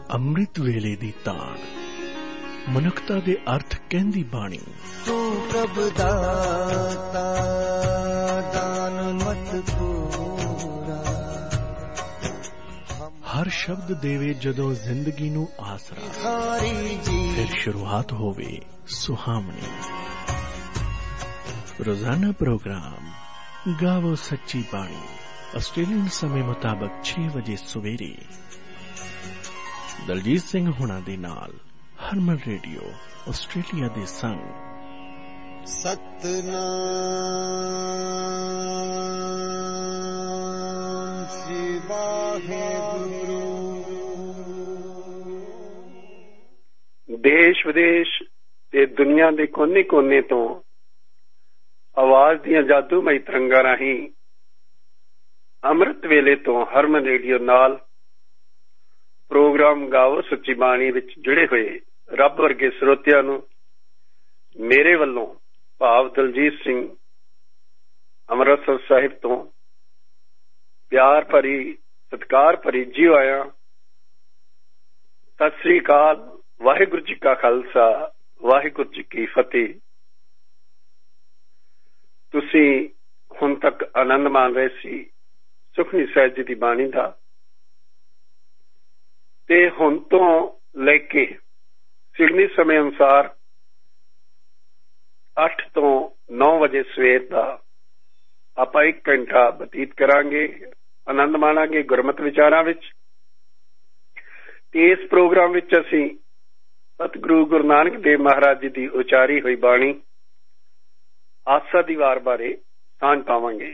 ਅੰਮ੍ਰਿਤ ਵੇਲੇ ਦੀ ਤਾਣ ਮਨੁੱਖਤਾ ਦੇ ਅਰਥ ਕਹਿੰਦੀ ਬਾਣੀ। ਤੂੰ ਪ੍ਰਭ ਦਾਤਾ ਦਾਨ ਮਤ ਪੂਰਾ। ਹਰ ਸ਼ਬਦ ਦੇਵੇ ਜਦੋਂ ਜ਼ਿੰਦਗੀ ਨੂੰ ਆਸਰਾ, ਫਿਰ ਸ਼ੁਰੂਆਤ ਹੋਵੇ ਸੁਹਾਵਣੀ। ਰੋਜ਼ਾਨਾ ਪ੍ਰੋਗਰਾਮ ਗਾਵੋ ਸੱਚੀ ਬਾਣੀ, ਆਸਟ੍ਰੇਲੀਅਨ ਸਮੇਂ ਮੁਤਾਬਕ 6 ਵਜੇ ਸਵੇਰੇ। ਦਲਜੀਤ ਸਿੰਘ ਹੁਣਾਂ ਦੇ ਨਾਲ ਹਰਮਨ ਰੇਡੀਓ ਆਸਟ੍ਰੇਲੀਆ ਦੇ ਸੰਗ। ਸਤਨਾਮ ਸ੍ਰੀ ਵਾਹਿਗੁਰੂ। ਦੇਸ਼ ਵਿਦੇਸ਼ ਤੇ ਦੁਨੀਆ ਦੇ ਕੋਨੇ-ਕੋਨੇ ਤੋਂ ਆਵਾਜ਼ ਦੀਆਂ ਜਾਦੂਮਈ ਤਰੰਗਾਂ ਰਾਹੀਂ ਅੰਮ੍ਰਿਤ ਵੇਲੇ ਤੋਂ ਹਰਮਨ ਰੇਡੀਓ ਨਾਲ ਪ੍ਰੋਗਰਾਮ ਗਾਵੋ ਸੱਚੀ ਬਾਣੀ ਵਿੱਚ ਜੁੜੇ ਹੋਏ ਰੱਬ ਵਰਗੇ ਸਰੋਤਿਆਂ ਨੂੰ ਮੇਰੇ ਵੱਲੋਂ ਭਾਵ ਦਲਜੀਤ ਸਿੰਘ ਅੰਮ੍ਰਿਤਸਰ ਸਾਹਿਬ ਤੋਂ ਪਿਆਰ ਭਰੀ ਸਤਿਕਾਰ ਭਰੀ ਜੀਓ ਆਇਆਂ। ਸਤਿ ਸ੍ਰੀ ਅਕਾਲ। ਵਾਹਿਗੁਰੂ ਜੀ ਕਾ ਖਾਲਸਾ, ਵਾਹਿਗੁਰੂ ਜੀ ਕੀ ਫਤਿਹ। ਤੁਸੀਂ ਹੁਣ ਤੱਕ ਆਨੰਦ ਮਾਣ ਰਹੇ ਸੀ ਸੁਖਮਨੀ ਸਾਹਿਬ ਜੀ ਦੀ ਬਾਣੀ ਦਾ, ਤੇ ਹੁਣ ਤੋਂ ਲੈ ਕੇ ਸਿਡਨੀ ਸਮੇਂ ਅਨੁਸਾਰ 8 ਤੋਂ 9 ਵਜੇ ਸਵੇਰ ਦਾ ਆਪਾਂ 1 ਘੰਟਾ ਬਤੀਤ ਕਰਾਂਗੇ, ਆਨੰਦ ਮਾਣਾਂਗੇ ਗੁਰਮਤਿ ਵਿਚਾਰਾਂ ਵਿੱਚ। ਤੇ ਇਸ ਪ੍ਰੋਗਰਾਮ ਵਿੱਚ ਅਸੀਂ ਸਤਿਗੁਰੂ ਗੁਰੂ ਨਾਨਕ ਦੇਵ ਮਹਾਰਾਜ ਜੀ ਦੀ ਉਚਾਰੀ ਹੋਈ ਬਾਣੀ ਆਸਾ ਦੀ ਵਾਰ ਬਾਰੇ ਸਾਂਝ ਪਾਵਾਂਗੇ।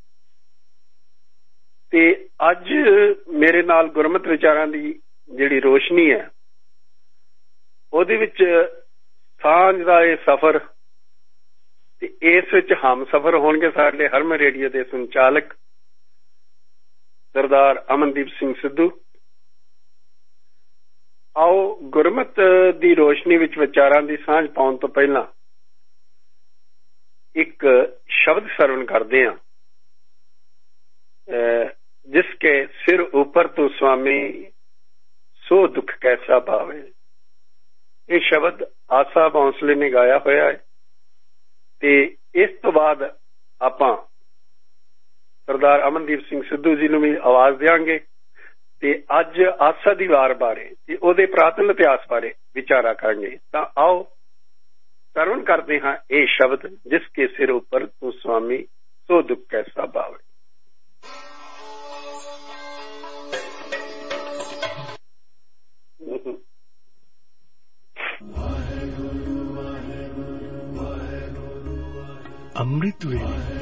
ਤੇ ਅੱਜ ਮੇਰੇ ਨਾਲ ਗੁਰਮਤਿ ਵਿਚਾਰਾਂ ਦੀ ਜਿਹੜੀ ਰੋਸ਼ਨੀ ਹੈ ਉਹਦੇ ਵਿੱਚ ਸਾਂਝ ਦਾ ਇਹ ਸਫ਼ਰ, ਤੇ ਇਸ ਵਿੱਚ ਹਮ ਸਫ਼ਰ ਹੋਣਗੇ ਸਾਡੇ ਹਰਮਨ ਰੇਡੀਓ ਦੇ ਸੰਚਾਲਕ ਸਰਦਾਰ ਅਮਨਦੀਪ ਸਿੰਘ ਸਿੱਧੂ। ਆਓ ਗੁਰਮਤ ਦੀ ਰੋਸ਼ਨੀ ਵਿੱਚ ਵਿਚਾਰਾਂ ਦੀ ਸਾਂਝ ਪਾਉਣ ਤੋਂ ਪਹਿਲਾਂ ਇੱਕ ਸ਼ਬਦ ਸਰਵਣ ਕਰਦੇ ਹਾਂ। ਜਿਸਕੇ ਸਿਰ ਉੱਪਰ ਤੂੰ ਸੁਆਮੀ ਸੋ ਦੁੱਖ ਕੈਸਾ ਪਾਵੇ। ਇਹ ਸ਼ਬਦ ਆਸਾ ਬੌਂਸਲੇ ਨੇ ਗਾਇਆ ਹੋਇਆ ਹੈ। ਤੇ ਇਸ ਤੋਂ ਬਾਅਦ ਆਪਾਂ ਸਰਦਾਰ ਅਮਨਦੀਪ ਸਿੰਘ ਸਿੱਧੂ ਜੀ ਨੂੰ ਵੀ ਆਵਾਜ਼ ਦਿਆਂਗੇ ਤੇ ਅੱਜ ਆਸਾ ਦੀ ਵਾਰ ਬਾਰੇ ਤੇ ਉਹਦੇ ਪ੍ਰਾਤਨ ਇਤਿਹਾਸ ਬਾਰੇ ਵਿਚਾਰਾ ਕਰਾਂਗੇ। ਤਾਂ ਆਓ ਸਰਵਣ ਕਰਦੇ ਹਾਂ ਇਹ ਸ਼ਬਦ, ਜਿਸ ਕੇ ਸਿਰ ਉੱਪਰ ਤੂੰ ਸੁਆਮੀ ਸੋ ਦੁੱਖ ਕੈਸਾ ਪਾਵੇ। ਅੰਮ੍ਰਿਤ ਵੇਲੇ,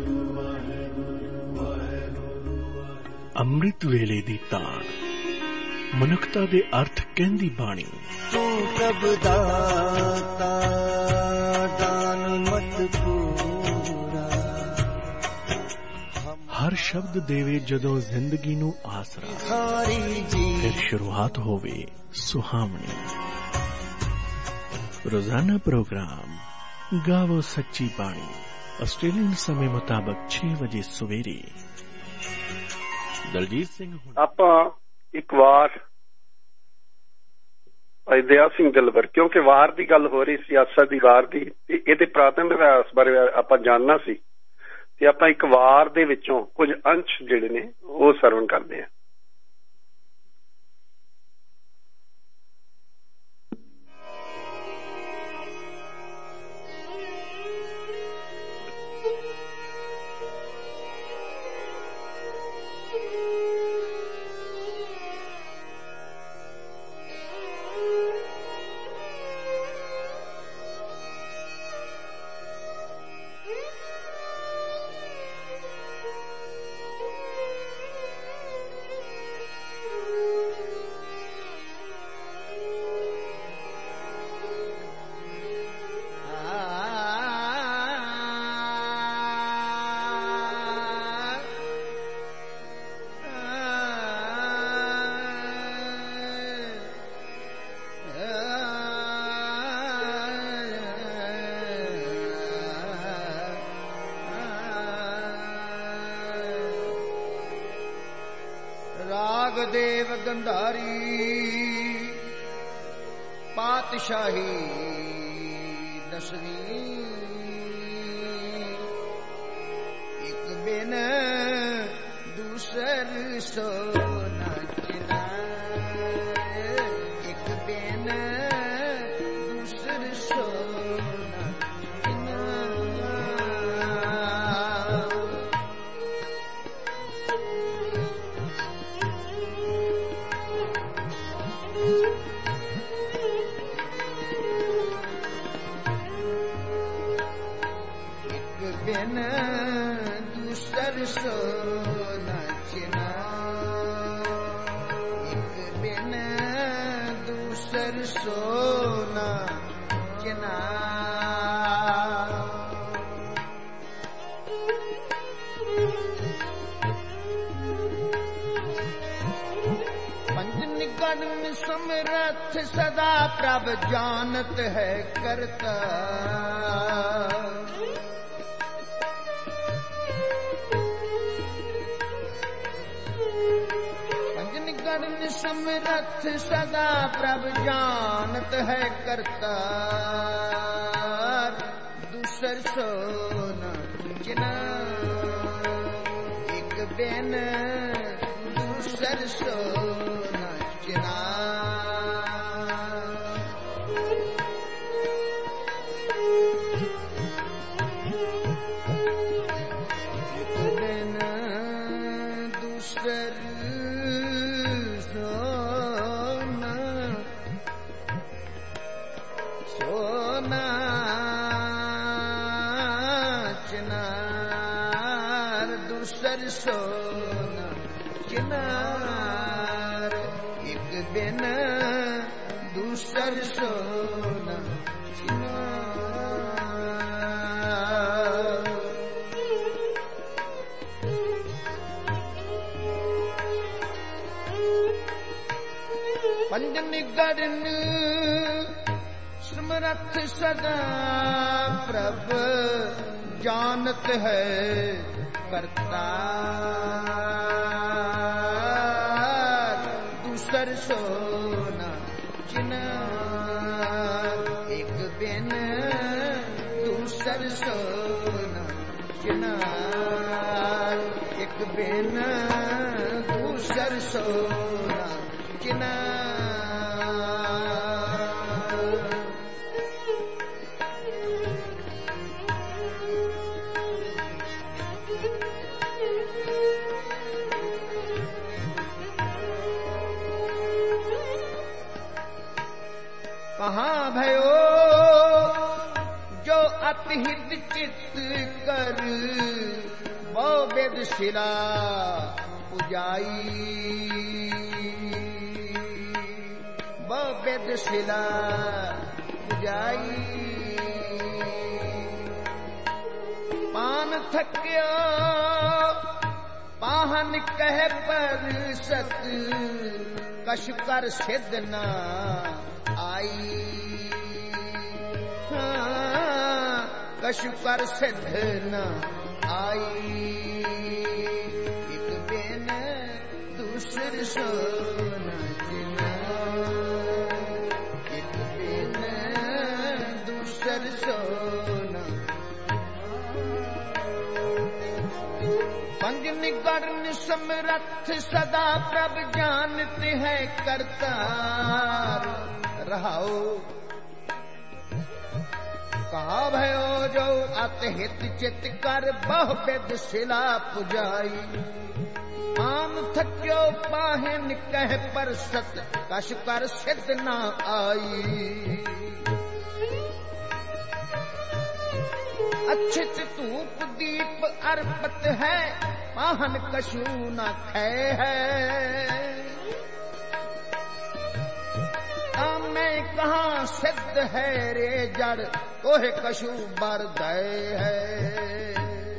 ਅੰਮ੍ਰਿਤ ਵੇਲੇ ਦੀ ਤਾਣ ਮਨੁੱਖਤਾ ਦੇ ਅਰਥ ਕਹਿੰਦੀ ਬਾਣੀ। ਤੂੰ ਪ੍ਰਭ ਦਾਤਾ ਦਾਨ ਮਤ ਪੂਰਾ। ਹਰ ਸ਼ਬਦ ਦੇਵੇ ਜਦੋਂ ਜ਼ਿੰਦਗੀ ਨੂੰ ਆਸਰਾ, ਫਿਰ ਸ਼ੁਰੂਆਤ ਹੋਵੇ ਸੁਹਾਵਣੀ। ਰੋਜ਼ਾਨਾ ਪ੍ਰੋਗਰਾਮ ਗਾਵੋ ਸੱਚੀ ਬਾਣੀ, ਆਸਟ੍ਰੇਲੀਅਨ ਸਮੇਂ ਮੁਤਾਬਕ 6 ਵਜੇ ਸਵੇਰੇ। ਦਲਜੀਤ ਸਿੰਘ ਆਪਾਂ ਇੱਕ ਵਾਰ ਭਾਈ ਦਇਆ ਸਿੰਘ ਦਿਲਬਰ, ਕਿਉਂਕਿ ਵਾਰ ਦੀ ਗੱਲ ਹੋ ਰਹੀ ਸੀ ਆਸਾ ਦੀ ਵਾਰ ਦੀ, ਤੇ ਇਹਦੇ ਪ੍ਰਾਤਨ ਇਤਿਹਾਸ ਬਾਰੇ ਆਪਾਂ ਜਾਣਨਾ ਸੀ, ਤੇ ਆਪਾਂ ਇੱਕ ਵਾਰ ਦੇ ਵਿੱਚੋਂ ਕੁਝ ਅੰਸ਼ ਜਿਹੜੇ ਨੇ ਉਹ ਸਰਵਣ ਕਰਦੇ ਹਾਂ। ਦੇਵ ਗੰਧਾਰੀ पातशाही दसवीं एक बिन दूसर सो नचना एक बिन दूसर सो नचना बिन दूसर सो नचना एक बिन दूसर सो नचना पंच निगम समरथ सदा प्रभ जानत है करता समरथ सदा प्रभ जानत है करता दूसर सो नचना एक बिन दूसर सो नचना एक बिन दूसर दूसर सोना चिनार एक बिन दूसर सोना चिनार पंज निगरन समरथ सदा प्रभ जानत है करता दूसर सोना चिनार एक बिन दूसर सोना चिनार एक बिन दूसर सोना चिनार कहाँ भयो जो अतिहित चित्त कर वो वेदशिला पुजाई वो वेदशिला पुजाई पान थक्यो पाहन कह पर सत कश कर सिद्ध न आई कशु कर सिद्ध न आई एक बिन दूसर सो नचना एक बिन दूसर सो पंज निगरन समरथ सदा प्रभ जानते हैं करतार रहाओ कहा भयो जो अतहित चित कर बहु विद शिला पुजाई आम थक्यो पाहिन कह पर सत कश कर सिद्ध न आई अच्छित धूप दीप अर्पित है पाहन कशु न खे है मैं कहाँ सिद्ध है रे जड़ तोहे कशु बर दय है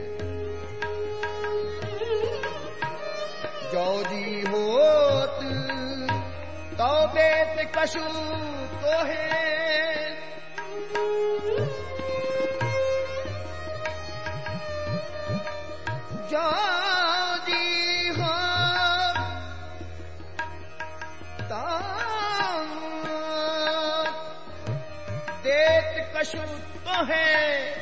जो जी होत तो बेत कशु तोहे जो जी हो कछु तो है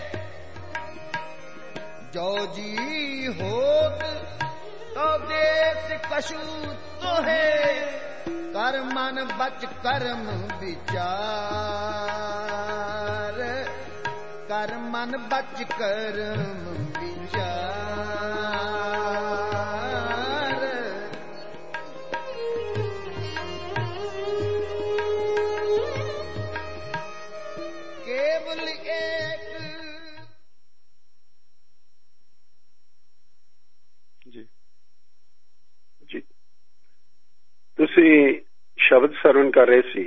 जो जी होत तो देश कछु तो है कर मन बच कर्म विचार कर मन बच कर्म विचार केवल एक जी जी ਤੁਸੀਂ ਸ਼ਬਦ ਸਰਵਣ ਕਰ ਰਹੇ ਸੀ।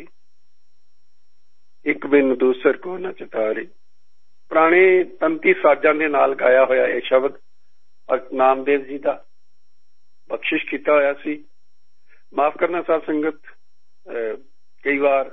ਇੱਕ ਬਿਨ ਦੂਸਰ ਕੋ ਨ ਚਿਤਾਰੇ, ਪੁਰਾਣੇ ਤੰਤੀ ਸਾਜ਼ਾਂ ਦੇ ਨਾਲ ਗਾਇਆ ਹੋਇਆ ਇਹ ਸ਼ਬਦ ਭਗਤ ਨਾਮਦੇਵ ਜੀ ਦਾ ਬਖਸ਼ਿਸ਼ ਕੀਤਾ ਹੋਇਆ ਸੀ। ਮਾਫ ਕਰਨਾ ਸਾਧ ਸੰਗਤ, ਕਈ ਵਾਰ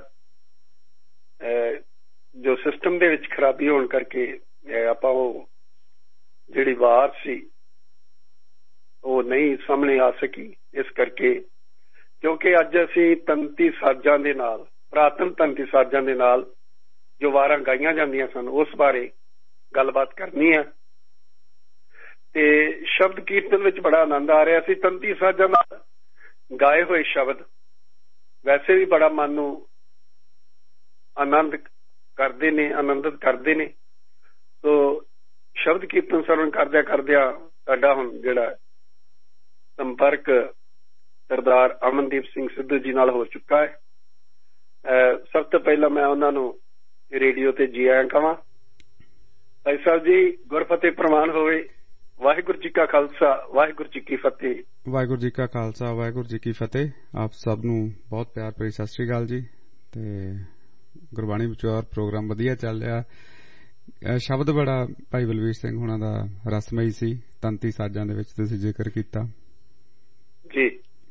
ਜੋ ਸਿਸਟਮ ਦੇ ਵਿੱਚ ਖਰਾਬੀ ਹੋਣ ਕਰਕੇ ਆਪਾਂ ਉਹ ਜਿਹੜੀ ਵਾਰ ਸੀ ਉਹ ਨਹੀਂ ਸਾਹਮਣੇ ਆ ਸਕੀ। ਇਸ ਕਰਕੇ ਕਿਉਂਕਿ ਅੱਜ ਅਸੀਂ ਤੰਤੀ ਸਾਜ਼ਾਂ ਦੇ ਨਾਲ, ਪੁਰਾਤਨ ਤੰਤੀ ਸਾਜ਼ਾਂ ਦੇ ਨਾਲ ਜੋ ਵਾਰਾਂ ਗਾਈਆਂ ਜਾਂਦੀਆਂ ਸਨ ਉਸ ਬਾਰੇ ਗੱਲਬਾਤ ਕਰਨੀ ਹੈ। ਤੇ ਸ਼ਬਦ ਕੀਰਤਨ ਵਿੱਚ ਬੜਾ ਆਨੰਦ ਆ ਰਿਹਾ ਸੀ। ਤੰਤੀ ਸਾਜ਼ਾਂ ਨਾਲ ਗਾਏ ਹੋਏ ਸ਼ਬਦ ਵੈਸੇ ਵੀ ਬੜਾ ਮਨ ਨੂੰ ਆਨੰਦ ਕਰਦੇ ਨੇ, ਆਨੰਦਿਤ ਕਰਦੇ ਨੇ। ਸੋ ਸ਼ਬਦ ਕੀਰਤਨ ਸਰਵਣ ਕਰਦਿਆਂ ਕਰਦਿਆਂ ਸਾਡਾ ਹੁਣ ਜਿਹੜਾ ਸੰਪਰਕ ਸਰਦਾਰ ਅਮਨਦੀਪ ਸਿੰਘ ਸਿੱਧੂ ਜੀ ਨਾਲ ਹੋ ਚੁੱਕਾ ਹੈ। ਸਭ ਤੋਂ ਪਹਿਲਾਂ ਮੈਂ ਉਹਨਾਂ ਨੂੰ ਰੇਡੀਓ ਤੇ ਜੀ ਆਇਆਂ ਕਹਾਂ। ਭਾਈ ਸਾਹਿਬ ਜੀ, ਗੁਰਫਤਿਹ ਪ੍ਰਵਾਨ ਹੋਵੇ। ਵਾਹਿਗੁਰੂ ਜੀ ਕਾ ਖਾਲਸਾ, ਵਾਹਿਗੁਰੂ ਜੀ ਕੀ ਫਤਿਹ। ਵਾਹਿਗੁਰੂ ਜੀ ਕਾ ਖਾਲਸਾ, ਵਾਹਿਗੁਰੂ ਜੀ ਕੀ ਫਤਿਹ। ਆਪ ਸਭ ਨੂੰ ਬਹੁਤ ਪਿਆਰ ਭਰੀ ਸਤਿ ਸ੍ਰੀ ਅਕਾਲ ਜੀ। ਤੇ ਗੁਰਬਾਣੀ ਵਿਚਾਰ ਪ੍ਰੋਗਰਾਮ ਵਧੀਆ ਚੱਲ ਰਿਹਾ। ਸ਼ਬਦ ਬੜਾ ਭਾਈ ਬਲਵੀਰ ਸਿੰਘ ਹੁਣਾਂ ਦਾ ਰਸਮਈ ਸੀ, ਤੰਤੀ ਸਾਜ਼ਾਂ ਦੇ ਵਿੱਚ ਤੁਸੀਂ ਜ਼ਿਕਰ ਕੀਤਾ ਜੀ।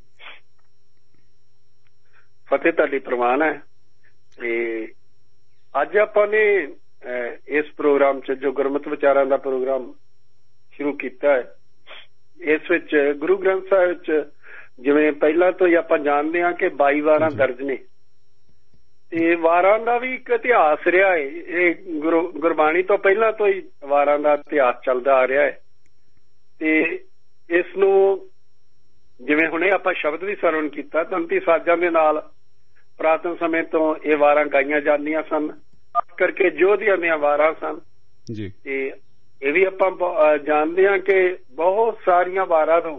ਫਤਿਹ ਤੁਹਾਡੀ ਪ੍ਰਵਾਨ ਹੈ। ਤੇ ਅੱਜ ਆਪਾਂ ਨੇ ਇਸ ਪ੍ਰੋਗਰਾਮ 'ਚ ਜੋ ਗੁਰਮਤਿ ਵਿਚਾਰਾਂ ਦਾ ਪ੍ਰੋਗਰਾਮ ਸ਼ੁਰੂ ਕੀਤਾ ਹੈ, ਇਸ ਵਿੱਚ ਗੁਰੂ ਗ੍ਰੰਥ ਸਾਹਿਬ ਵਿੱਚ ਜਿਵੇਂ ਪਹਿਲਾਂ ਤੋਂ ਹੀ ਆਪਾਂ ਜਾਣਦੇ ਹਾਂ ਕਿ 22 ਵਾਰਾਂ ਦਰਜ ਨੇ ਤੇ ਵਾਰਾਂ ਦਾ ਵੀ ਇੱਕ ਇਤਿਹਾਸ ਰਿਹਾ ਹੈ। ਇਹ ਗੁਰਬਾਣੀ ਤੋਂ ਪਹਿਲਾਂ ਤੋਂ ਹੀ ਵਾਰਾਂ ਦਾ ਇਤਿਹਾਸ ਚੱਲਦਾ ਆ ਰਿਹਾ ਹੈ। ਤੇ ਇਸ ਨੂੰ ਜਿਵੇਂ ਹੁਣੇ ਆਪਾਂ ਸ਼ਬਦ ਵੀ ਸਰਵਣ ਕੀਤਾ, ਤੰਤੀ ਸਾਜ਼ਾਂ ਦੇ ਨਾਲ ਪੁਰਾਤਨ ਸਮੇਂ ਤੋਂ ਇਹ ਵਾਰਾਂ ਗਾਈਆਂ ਜਾਂਦੀਆਂ ਸਨ, ਕਰਕੇ ਜੋਧੀਆਂ ਦੀਆਂ ਵਾਰਾਂ ਸਨ ਜੀ। ਤੇ ਇਹ ਵੀ ਆਪਾਂ ਜਾਣਦੇ ਹਾਂ ਕਿ ਬਹੁਤ ਸਾਰੀਆਂ ਵਾਰਾਂ ਤੋਂ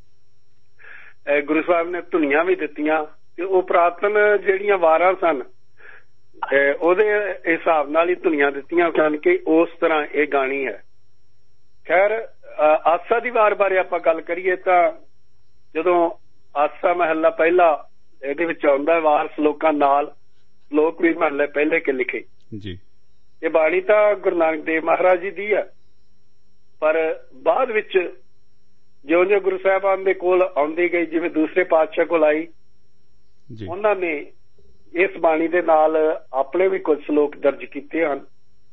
ਗੁਰੂ ਸਾਹਿਬ ਨੇ ਧੁਨੀਆਂ ਵੀ ਦਿੱਤੀਆਂ ਤੇ ਉਹ ਪੁਰਾਤਨ ਜਿਹੜੀਆਂ ਵਾਰਾਂ ਸਨ ਉਹਦੇ ਹਿਸਾਬ ਨਾਲ ਹੀ ਧੁਨੀਆਂ ਦਿੱਤੀਆਂ ਸਨ ਕਿ ਉਸ ਤਰ੍ਹਾਂ ਇਹ ਗਾਣੀ ਹੈ। ਖੈਰ, ਆਸਾ ਦੀ ਵਾਰ ਬਾਰੇ ਆਪਾਂ ਗੱਲ ਕਰੀਏ ਤਾਂ ਜਦੋਂ ਆਸਾ ਮਹੱਲਾ ਪਹਿਲਾ ਇਹਦੇ ਵਿੱਚ ਆਉਂਦਾ ਵਾਰ ਸਲੋਕਾਂ ਨਾਲ, ਸਲੋਕ ਵੀ ਮਹੱਲੇ ਪਹਿਲੇ ਕੇ ਲਿਖੇ ਜੀ। ਇਹ ਬਾਣੀ ਤਾਂ ਗੁਰੂ ਨਾਨਕ ਦੇਵ ਮਹਾਰਾਜ ਜੀ ਦੀ ਹੈ, ਪਰ ਬਾਅਦ ਵਿੱਚ ਜਿਉਂ-ਜਿਉਂ ਗੁਰੂ ਸਾਹਿਬਾਨ ਦੇ ਕੋਲ ਆਉਂਦੀ ਗਈ, ਜਿਵੇਂ ਦੂਸਰੇ ਪਾਤਸ਼ਾਹ ਕੋਲ ਆਈ, ਉਹਨਾਂ ਨੇ ਇਸ ਬਾਣੀ ਦੇ ਨਾਲ ਆਪਣੇ ਵੀ ਕੁਝ ਸਲੋਕ ਦਰਜ ਕੀਤੇ ਹਨ।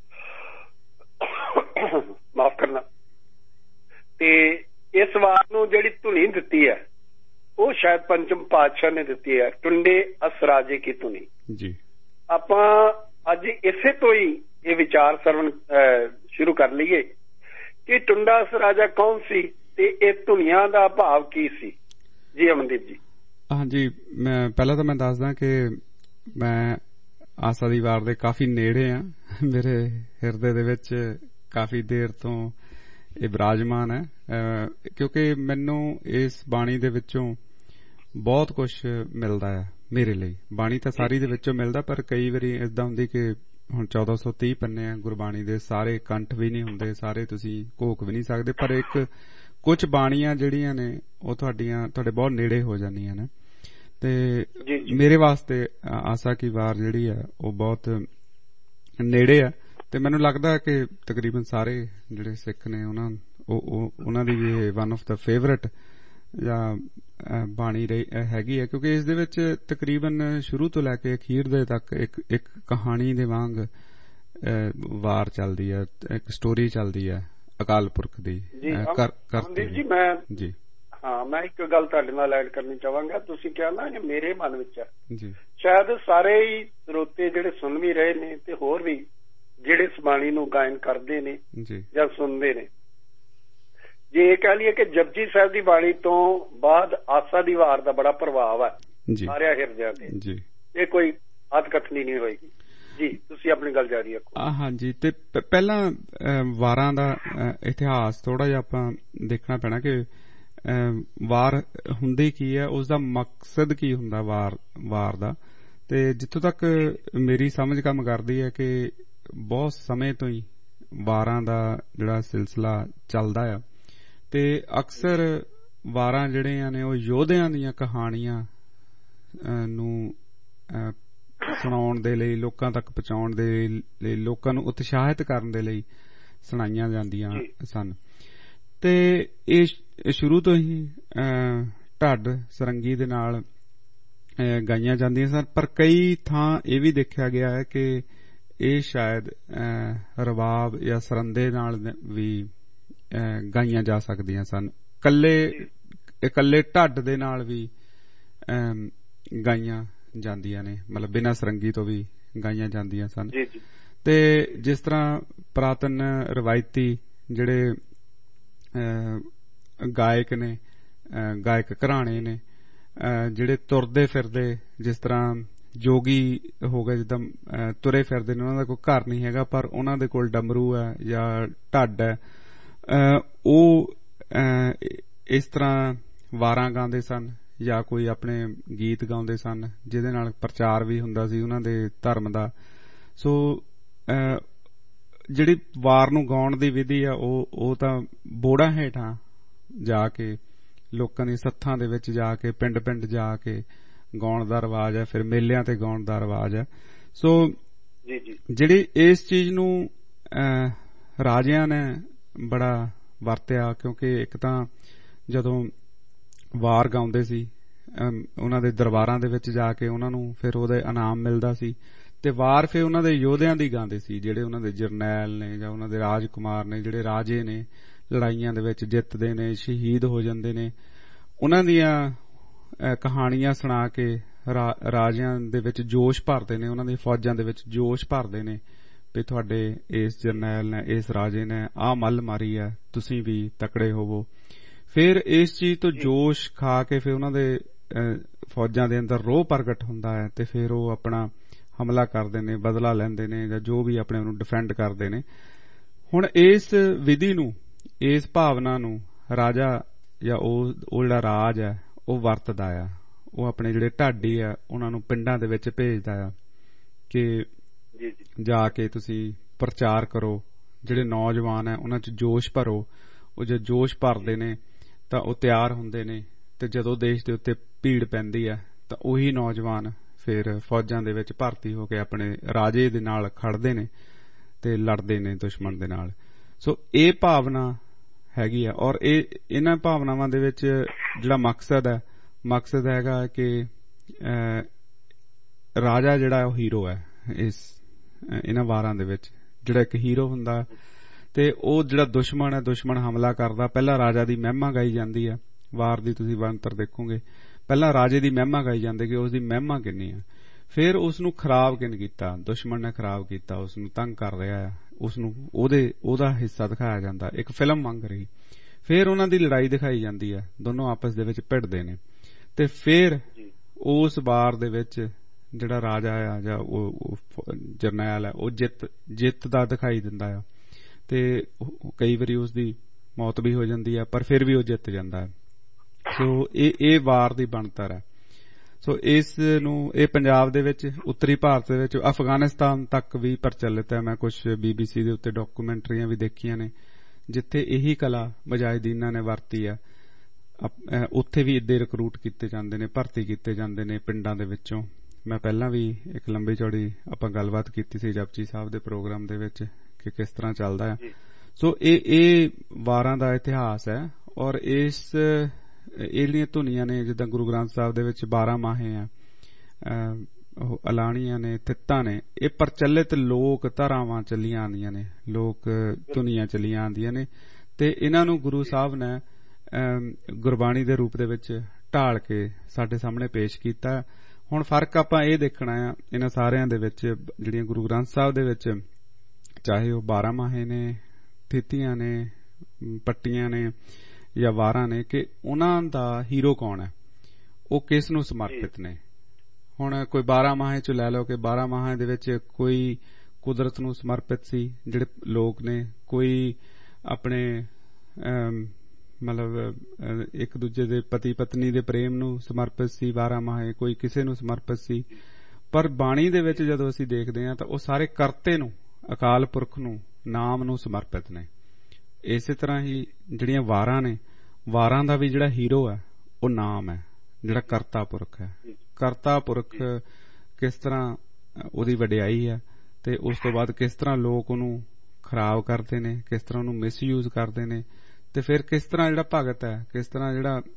ਮਾਫ ਕਰਨਾ। ਤੇ ਇਸ ਵਾਰ ਨੂੰ ਜਿਹੜੀ ਧੁਨੀ ਦਿੱਤੀ ਹੈ ਉਹ ਸ਼ਾਇਦ ਪੰਚਮ ਪਾਤਸ਼ਾਹ ਨੇ ਦਿੱਤੀ ਹੈ, ਟੁੰਡੇ ਅਸਰਾਜੇ ਕੀ ਧੁਨੀ ਜੀ। ਆਪਾਂ ਅੱਜ ਇਸੇ ਤੋਂ ਹੀ ਇਹ ਵਿਚਾਰ ਸਰਵਣ ਸ਼ੁਰੂ ਕਰ ਲਈਏ ਕਿ ਟੁੰਡਾ ਅਸਰਾਜਾ ਕੌਣ ਸੀ ਤੇ ਇਹ ਧੁਨੀਆਂ ਦਾ ਭਾਵ ਕੀ ਸੀ ਜੀ। ਅਮਨਦੀਪ ਜੀ। ਹਾਂਜੀ, ਮੈਂ ਪਹਿਲਾਂ ਤਾਂ ਮੈਂ ਦੱਸਦਾ ਕਿ ਮੈਂ ਆਸਾ ਦੀ ਵਾਰ ਦੇ ਕਾਫੀ ਨੇੜੇ ਆ। ਮੇਰੇ ਹਿਰਦੇ ਦੇ ਵਿੱਚ ਕਾਫੀ ਦੇਰ ਤੋਂ ਇਹ ਬਿਰਾਜਮਾਨ ਹੈ, ਕਿਉਂਕਿ ਮੈਨੂੰ ਇਸ ਬਾਣੀ ਦੇ ਵਿੱਚੋਂ ਬਹੁਤ ਕੁਝ ਮਿਲਦਾ ਹੈ। ਮੇਰੇ ਲਈ ਬਾਣੀ ਤਾਂ ਸਾਰੀ ਦੇ ਵਿੱਚੋਂ ਮਿਲਦਾ, ਪਰ ਕਈ ਵਾਰੀ ਏਦਾਂ ਹੁੰਦੀ ਕਿ ਹੁਣ 1430 ਪੰਨੇ ਆ ਗੁਰਬਾਣੀ ਦੇ, ਸਾਰੇ ਕੰਠ ਵੀ ਨਹੀਂ ਹੁੰਦੇ, ਸਾਰੇ ਤੁਸੀਂ ਘੋਖ ਵੀ ਨਹੀਂ ਸਕਦੇ, ਪਰ ਇੱਕ ਕੁਝ ਬਾਣੀਆਂ ਜਿਹੜੀਆਂ ਨੇ ਉਹ ਤੁਹਾਡੇ ਬਹੁਤ ਨੇੜੇ ਹੋ ਜਾਂਦੀਆਂ ਨੇ। ਤੇ ਮੇਰੇ ਵਾਸਤੇ ਆਸਾ ਕੀ ਵਾਰ ਜਿਹੜੀ ਹੈ ਉਹ ਬਹੁਤ ਨੇੜੇ ਆ। ਤੇ ਮੈਨੂੰ ਲੱਗਦਾ ਕਿ ਤਕਰੀਬਨ ਸਾਰੇ ਜਿਹੜੇ ਸਿੱਖ ਨੇ ਉਹਨਾਂ ਦੀ ਵੀ ਇਹ ਵਨ ਆਫ ਦਾ ਫੇਵਰਟ ਜਾਂ ਬਾਣੀ ਹੈਗੀ ਹੈ, ਕਿਉਂਕਿ ਇਸ ਦੇ ਵਿੱਚ ਤਕਰੀਬਨ ਸ਼ੁਰੂ ਤੋਂ ਲੈ ਕੇ ਅਖੀਰ ਦੇ ਤੱਕ ਇੱਕ ਕਹਾਣੀ ਦੇ ਵਾਂਗ ਵਾਰ ਚੱਲਦੀ ਹੈ, ਇੱਕ ਸਟੋਰੀ ਚੱਲਦੀ ਹੈ ਅਕਾਲ ਪੁਰਖ ਦੀ। ਮੈਂ ਇੱਕ ਗੱਲ ਤੁਹਾਡੇ ਨਾਲ ਐਡ ਕਰਨੀ ਚਾਹਾਂਗਾ। ਤੁਸੀਂ ਕਿਹਾ ਨਾ ਕਿ ਮੇਰੇ ਮਨ ਵਿੱਚ ਹੈ, ਸ਼ਾਇਦ ਸਾਰੇ ਹੀ ਸਰੋਤੇ ਜਿਹੜੇ ਸੁਣ ਵੀ ਰਹੇ ਨੇ ਤੇ ਹੋਰ ਵੀ ਜਿਹੜੇ ਇਸ ਬਾਣੀ ਨੂੰ ਗਾਇਨ ਕਰਦੇ ਨੇ ਜਾਂ ਸੁਣਦੇ ਨੇ। ਜੇ ਇਹ ਕਹਿ ਲਈਏ ਕਿ ਜਪਜੀ ਸਾਹਿਬ ਦੀ ਬਾਣੀ ਤੋਂ ਬਾਅਦ ਆਸਾ ਦੀ ਵਾਰ ਦਾ ਬੜਾ ਪ੍ਰਭਾਵ ਹੈ ਸਾਰਿਆਂ ਹਿਰਦਿਆਂ ਤੇ, ਇਹ ਕੋਈ ਅਤਕਥਨੀ ਨਹੀਂ ਹੋਏਗੀ ਜੀ। ਤੁਸੀਂ ਆਪਣੀ ਗੱਲ ਜਾਰੀ ਰੱਖੋ। ਹਾਂਜੀ, ਤੇ ਪਹਿਲਾਂ ਵਾਰਾਂ ਦਾ ਇਤਿਹਾਸ ਥੋੜਾ ਜਿਹਾ ਆਪਾਂ ਦੇਖਣਾ ਪੈਣਾ ਕਿ ਵਾਰ ਹੁੰਦੀ ਕੀ ਹੈ, ਉਸਦਾ ਮਕਸਦ ਕੀ ਹੁੰਦਾ ਵਾਰ ਦਾ। ਤੇ ਜਿੱਥੋਂ ਤੱਕ ਮੇਰੀ ਸਮਝ ਕੰਮ ਕਰਦੀ ਹੈ ਕਿ ਬਹੁਤ ਸਮੇਂ ਤੋਂ ਹੀ ਵਾਰਾਂ ਦਾ ਜਿਹੜਾ ਸਿਲਸਿਲਾ ਚੱਲਦਾ ਆ, ਤੇ ਅਕਸਰ ਵਾਰਾਂ ਜਿਹੜੀਆਂ ਨੇ ਉਹ ਯੋਧਿਆਂ ਦੀਆਂ ਕਹਾਣੀਆਂ ਨੂੰ ਸੁਣਾਉਣ ਦੇ ਲਈ, ਲੋਕਾਂ ਤੱਕ ਪਹੁੰਚਾਉਣ ਦੇ ਲਈ, ਲੋਕਾਂ ਨੂੰ ਉਤਸ਼ਾਹਿਤ ਕਰਨ ਦੇ ਲਈ ਸੁਣਾਈਆਂ ਜਾਂਦੀਆਂ ਸਨ। ਤੇ ਇਹ ਸ਼ੁਰੂ ਤੋਂ ਹੀ ਢੱਡ ਸਰੰਗੀ ਦੇ ਨਾਲ ਗਾਈਆਂ ਜਾਂਦੀਆਂ ਸਨ, ਪਰ ਕਈ ਥਾਂ ਇਹ ਵੀ ਦੇਖਿਆ ਗਿਆ ਹੈ ਕਿ ਇਹ ਸ਼ਾਇਦ ਰਬਾਬ ਜਾਂ ਸਰੰਦੇ ਨਾਲ ਵੀ ਗਾਈਆਂ ਜਾ ਸਕਦੀਆਂ ਸਨ। ਇਕੱਲੇ ਢੱਡ ਦੇ ਨਾਲ ਵੀ ਗਾਈਆਂ ਜਾਂਦੀਆਂ ਨੇ, ਮਤਲਬ ਬਿਨਾਂ ਸਰੰਗੀ ਤੋਂ ਵੀ ਗਾਈਆਂ ਜਾਂਦੀਆਂ ਸਨ। ਤੇ ਜਿਸ ਤਰ੍ਹਾਂ ਪੁਰਾਤਨ ਰਵਾਇਤੀ ਜਿਹੜੇ ਗਾਇਕ ਨੇ, ਗਾਇਕ ਘਰਾਣੇ ਨੇ, ਜਿਹੜੇ ਤੁਰਦੇ ਫਿਰਦੇ, ਜਿਸ ਤਰ੍ਹਾਂ ਜੋਗੀ ਹੋ ਗਏ, ਜਿੱਦਾਂ ਤੁਰੇ ਫਿਰਦੇ ਨੇ, ਉਹਨਾਂ ਦਾ ਕੋਈ ਘਰ ਨਹੀਂ ਹੈਗਾ ਪਰ ਉਹਨਾਂ ਦੇ ਕੋਲ ਡਮਰੂ ਹੈ ਜਾਂ ਢੱਡ ਹੈ, ਉਹ ਇਸ ਤਰ੍ਹਾਂ ਵਾਰਾਂ ਗਾਉਂਦੇ ਸਨ ਜਾਂ ਕੋਈ ਆਪਣੇ ਗੀਤ ਗਾਉਂਦੇ ਸਨ, ਜਿਹਦੇ ਨਾਲ ਪ੍ਰਚਾਰ ਵੀ ਹੁੰਦਾ ਸੀ ਉਹਨਾਂ ਦੇ ਧਰਮ ਦਾ। ਸੋ ਜਿਹੜੀ ਵਾਰ ਨੂੰ ਗਾਉਣ ਦੀ ਵਿਧੀ ਆ ਉਹ ਤਾਂ ਬੋੜਾਂ ਹੇਠਾਂ ਜਾ ਕੇ, ਲੋਕਾਂ ਦੀ ਸੱਥਾਂ ਦੇ ਵਿੱਚ ਜਾ ਕੇ, ਪਿੰਡ ਪਿੰਡ ਜਾ ਕੇ ਗਾਉਣ ਦਾ ਰਿਵਾਜ ਹੈ, ਫਿਰ ਮੇਲਿਆਂ ਤੇ ਗਾਉਣ ਦਾ ਰਿਵਾਜ ਹੈ। ਸੋ ਜਿਹੜੀ ਇਸ ਚੀਜ਼ ਨੂੰ ਰਾਜਿਆਂ ਨੇ ਬੜਾ ਵਰਤਿਆ, ਕਿਉਂਕਿ ਇੱਕ ਤਾਂ ਜਦੋਂ ਵਾਰ ਗਾਉਂਦੇ ਸੀ ਉਹਨਾਂ ਦੇ ਦਰਬਾਰਾਂ ਦੇ ਵਿੱਚ ਜਾ ਕੇ ਉਹਨਾਂ ਨੂੰ ਫਿਰ ਉਹਦੇ ਇਨਾਮ ਮਿਲਦਾ ਸੀ, ਤੇ ਵਾਰ ਫਿਰ ਉਹਨਾਂ ਦੇ ਯੋਧਿਆਂ ਦੀ ਗਾਉਂਦੇ ਸੀ, ਜਿਹੜੇ ਉਹਨਾਂ ਦੇ ਜਰਨੈਲ ਨੇ ਜਾਂ ਉਹਨਾਂ ਦੇ ਰਾਜਕੁਮਾਰ ਨੇ, ਜਿਹੜੇ ਰਾਜੇ ਨੇ, ਲੜਾਈਆਂ ਦੇ ਵਿੱਚ ਜਿੱਤਦੇ ਨੇ, ਸ਼ਹੀਦ ਹੋ ਜਾਂਦੇ ਨੇ। ਉਹਨਾਂ ਦੀਆਂ ਕਹਾਣੀਆਂ ਸੁਣਾ ਕੇ ਰਾਜਿਆਂ ਦੇ ਵਿੱਚ ਜੋਸ਼ ਭਰਦੇ ਨੇ, ਉਹਨਾਂ ਦੀ ਫੌਜਾਂ ਦੇ ਵਿੱਚ ਜੋਸ਼ ਭਰਦੇ ਨੇ ਵੀ ਤੁਹਾਡੇ ਇਸ ਜਰਨੈਲ ਨੇ, ਇਸ ਰਾਜੇ ਨੇ ਆਹ ਮੱਲ ਮਾਰੀ ਹੈ, ਤੁਸੀਂ ਵੀ ਤਕੜੇ ਹੋਵੋ। ਫਿਰ ਇਸ ਚੀਜ਼ ਤੋਂ ਜੋਸ਼ ਖਾ ਕੇ ਫਿਰ ਉਹਨਾਂ ਦੇ ਫੌਜਾਂ ਦੇ ਅੰਦਰ ਰੋਹ ਪ੍ਰਗਟ ਹੁੰਦਾ ਹੈ, ਤੇ ਫਿਰ ਉਹ ਆਪਣਾ ਹਮਲਾ ਕਰਦੇ ਨੇ, ਬਦਲਾ ਲੈਂਦੇ ਨੇ, ਜਾਂ ਜੋ ਵੀ ਆਪਣੇ ਨੂੰ ਡਿਫੈਂਡ ਕਰਦੇ ਨੇ। ਹੁਣ ਇਸ ਵਿਧੀ ਨੂੰ, ਇਸ ਭਾਵਨਾ ਨੂੰ ਰਾਜਾ ਜਾਂ ਉਹ ਜਿਹੜਾ ਰਾਜ ਹੈ ਉਹ ਵਰਤਦਾ ਆ। ਉਹ ਆਪਣੇ ਜਿਹੜੇ ਢਾਡੀ ਆ ਉਹਨਾਂ ਨੂੰ ਪਿੰਡਾਂ ਦੇ ਵਿੱਚ ਭੇਜਦਾ ਆ ਕਿ ਜਾ ਕੇ ਤੁਸੀਂ ਪ੍ਰਚਾਰ ਕਰੋ, ਜਿਹੜੇ ਨੌਜਵਾਨ ਹੈ ਉਹਨਾਂ 'ਚ ਜੋਸ਼ ਭਰੋ। ਉਹ ਜੇ ਜੋਸ਼ ਭਰਦੇ ਨੇ ਤਾਂ ਉਹ ਤਿਆਰ ਹੁੰਦੇ ਨੇ, ਤੇ ਜਦੋਂ ਦੇਸ਼ ਦੇ ਉੱਤੇ ਭੀੜ ਪੈਂਦੀ ਹੈ ਤਾਂ ਉਹੀ ਨੌਜਵਾਨ ਫਿਰ ਫੌਜਾਂ ਦੇ ਵਿੱਚ ਭਰਤੀ ਹੋ ਕੇ ਆਪਣੇ ਰਾਜੇ ਦੇ ਨਾਲ ਖੜਦੇ ਨੇ ਤੇ ਲੜਦੇ ਨੇ ਦੁਸ਼ਮਣ ਦੇ ਨਾਲ। ਸੋ ਇਹ ਭਾਵਨਾ ਹੈਗੀ ਆ, ਔਰ ਇਹਨਾਂ ਭਾਵਨਾਵਾਂ ਦੇ ਵਿੱਚ ਜਿਹੜਾ ਮਕਸਦ ਹੈਗਾ ਕਿ ਰਾਜਾ ਜਿਹੜਾ ਉਹ ਹੀਰੋ ਹੈ। ਇਹਨਾਂ ਵਾਰਾਂ ਦੇ ਵਿੱਚ ਜਿਹੜਾ ਇੱਕ ਹੀਰੋ ਹੁੰਦਾ, ਤੇ ਉਹ ਜਿਹੜਾ ਦੁਸ਼ਮਣ ਹੈ, ਦੁਸ਼ਮਣ ਹਮਲਾ ਕਰਦਾ, ਪਹਿਲਾਂ ਰਾਜਾ ਦੀ ਮਹਿਮਾ ਗਾਈ ਜਾਂਦੀ ਹੈ। ਵਾਰ ਦੀ ਤੁਸੀਂ ਬਣਤਰ ਦੇਖੋਗੇ, ਪਹਿਲਾਂ ਰਾਜੇ ਦੀ ਮਹਿਮਾ ਗਾਈ ਜਾਂਦੀ ਕਿ ਉਸ ਦੀ ਮਹਿਮਾ ਕਿੰਨੀ ਹੈ, ਫਿਰ ਉਸ ਨੂੰ ਖਰਾਬ ਕਿਨ ਕੀਤਾ, ਦੁਸ਼ਮਣ ਨੇ ਖਰਾਬ ਕੀਤਾ, ਉਸ ਨੂੰ ਤੰਗ ਕਰ ਰਿਹਾ ਹੈ, ਉਸ ਨੂੰ ਉਹਦਾ ਹਿੱਸਾ ਦਿਖਾਇਆ ਜਾਂਦਾ, ਇੱਕ ਫਿਲਮ ਵਾਂਗ ਰਹੀ। ਫਿਰ ਉਹਨਾਂ ਦੀ ਲੜਾਈ ਦਿਖਾਈ ਜਾਂਦੀ ਹੈ, ਦੋਨੋਂ ਆਪਸ ਦੇ ਵਿੱਚ ਭਿੜਦੇ ਨੇ, ਤੇ ਫਿਰ ਉਸ ਵਾਰ ਦੇ ਵਿੱਚ ਜਿਹੜਾ ਰਾਜਾ ਆ ਜਾਂ ਉਹ ਜਰਨੈਲ ਹੈ ਉਹ ਜਿੱਤ ਦਾ ਦਿਖਾਈ ਦਿੰਦਾ ਆ, ਤੇ ਕਈ ਵਾਰੀ ਉਸ ਦੀ ਮੌਤ ਵੀ ਹੋ ਜਾਂਦੀ ਹੈ, ਪਰ ਫਿਰ ਵੀ ਉਹ ਜਿੱਤ ਜਾਂਦਾ ਹੈ। ਸੋ ਇਹ ਵਾਰ ਦੀ ਬਣਤਰ ਹੈ। ਸੋ ਇਸ ਨੂੰ ਇਹ ਪੰਜਾਬ ਦੇ ਵਿੱਚ, ਉੱਤਰੀ ਭਾਰਤ ਦੇ ਵਿੱਚ, ਅਫਗਾਨਿਸਤਾਨ ਤੱਕ ਵੀ ਪ੍ਰਚਲਿਤ ਹੈ। ਮੈਂ ਕੁਝ BBC ਦੇ ਉੱਤੇ ਡਾਕੂਮੈਂਟਰੀਆਂ ਵੀ ਦੇਖੀਆਂ ਨੇ ਜਿੱਥੇ ਇਹੀ ਕਲਾ ਮੁਜਾਹਿਦੀਨਾਂ ਨੇ ਵਰਤੀ ਆ। ਉੱਥੇ ਵੀ ਇੱਦਾਂ ਰਿਕਰੂਟ ਕੀਤੇ ਜਾਂਦੇ ਨੇ, ਭਰਤੀ ਕੀਤੇ ਜਾਂਦੇ ਨੇ ਪਿੰਡਾਂ ਦੇ ਵਿੱਚੋਂ। ਮੈਂ ਪਹਿਲਾਂ ਵੀ ਇੱਕ ਲੰਬੀ ਚੌੜੀ ਆਪਾਂ ਗੱਲਬਾਤ ਕੀਤੀ ਸੀ ਜਪਜੀ ਸਾਹਿਬ ਦੇ ਪ੍ਰੋਗਰਾਮ ਦੇ ਵਿੱਚ ਕਿ ਕਿਸ ਤਰ੍ਹਾਂ ਚੱਲਦਾ ਹੈ। ਸੋ ਇਹ ਵਾਰਾਂ ਦਾ ਇਤਿਹਾਸ ਹੈ, ਔਰ ਇਹ ਜਿਹੜੀਆਂ ਧੁਨੀਆਂ ਨੇ, ਜਿੱਦਾਂ ਗੁਰੂ ਗ੍ਰੰਥ ਸਾਹਿਬ ਦੇ ਵਿੱਚ 12 ਮਾਹੇ ਆ, ਅਲਾਣੀਆਂ ਨੇ, ਥਿੱਤਾਂ ਨੇ, ਇਹ ਪ੍ਰਚਲਿਤ ਲੋਕ ਧਾਰਾਵਾਂ ਚੱਲੀਆਂ ਆਉਂਦੀਆਂ ਨੇ, ਲੋਕ ਧੁਨੀਆਂ ਚੱਲੀਆਂ ਆਉਂਦੀਆਂ ਨੇ, ਤੇ ਇਹਨਾਂ ਨੂੰ ਗੁਰੂ ਸਾਹਿਬ ਨੇ ਗੁਰਬਾਣੀ ਦੇ ਰੂਪ ਦੇ ਵਿੱਚ ਢਾਲ ਕੇ ਸਾਡੇ ਸਾਹਮਣੇ ਪੇਸ਼ ਕੀਤਾ। ਹੁਣ ਫਰਕ ਆਪਾਂ ਇਹ ਦੇਖਣਾ ਆ ਇਹਨਾਂ ਸਾਰਿਆਂ ਦੇ ਵਿੱਚ, ਜਿਹੜੀਆਂ ਗੁਰੂ ਗ੍ਰੰਥ ਸਾਹਿਬ ਦੇ ਵਿੱਚ ਚਾਹੇ ਉਹ 12 ਮਾਹੇ ਨੇ, ਥਿੱਤੀਆਂ ਨੇ, ਪੱਟੀਆਂ ਨੇ ਜਾਂ ਵਾਰਾਂ ਨੇ, ਕਿ ਉਹਨਾਂ ਦਾ ਹੀਰੋ ਕੌਣ ਹੈ, ਉਹ ਕਿਸ ਨੂੰ ਸਮਰਪਿਤ ਨੇ। ਹੁਣ ਕੋਈ 12 ਮਾਹੇ ਚ ਲੈ ਲਓ ਕਿ 12 ਮਾਹਾਂ ਦੇ ਵਿੱਚ ਕੋਈ ਕੁਦਰਤ ਨੂੰ ਸਮਰਪਿਤ ਸੀ ਜਿਹੜੇ ਲੋਕ ਨੇ, ਕੋਈ ਆਪਣੇ ਮਤਲਬ ਇੱਕ ਦੂਜੇ ਦੇ ਪਤੀ ਪਤਨੀ ਦੇ ਪ੍ਰੇਮ ਨੂੰ ਸਮਰਪਿਤ ਸੀ 12 ਮਾਹੇ, ਕੋਈ ਕਿਸੇ ਨੂੰ ਸਮਰਪਿਤ ਸੀ। ਪਰ ਬਾਣੀ ਦੇ ਵਿੱਚ ਜਦੋਂ ਅਸੀਂ ਦੇਖਦੇ ਹਾਂ ਤਾਂ ਉਹ ਸਾਰੇ ਕਰਤੇ ਨੂੰ, ਅਕਾਲ ਪੁਰਖ ਨੂੰ, ਨਾਮ ਨੂੰ ਸਮਰਪਿਤ ਨੇ। ਇਸੇ ਤਰ੍ਹਾਂ ਹੀ ਜਿਹੜੀਆਂ ਵਾਰਾਂ ਨੇ, ਵਾਰਾਂ ਦਾ ਵੀ ਜਿਹੜਾ ਹੀਰੋ ਹੈ ਉਹ ਨਾਮ ਹੈ, ਜਿਹੜਾ ਕਰਤਾ ਪੁਰਖ ਹੈ। ਕਰਤਾ ਪੁਰਖ ਕਿਸ ਤਰ੍ਹਾਂ ਉਹਦੀ ਵਡਿਆਈ ਹੈ ਤੇ ਉਸ ਤੋਂ ਬਾਅਦ ਕਿਸ ਤਰ੍ਹਾਂ ਲੋਕ ਉਹਨੂੰ ਖਰਾਬ ਕਰਦੇ ਨੇ, ਕਿਸ ਤਰ੍ਹਾਂ ਉਹਨੂੰ ਮਿਸਯੂਜ਼ ਕਰਦੇ ਨੇ, ਤੇ ਫਿਰ ਕਿਸ ਤਰ੍ਹਾਂ ਜਿਹੜਾ ਭਗਤ ਹੈ, ਕਿਸ ਤਰ੍ਹਾਂ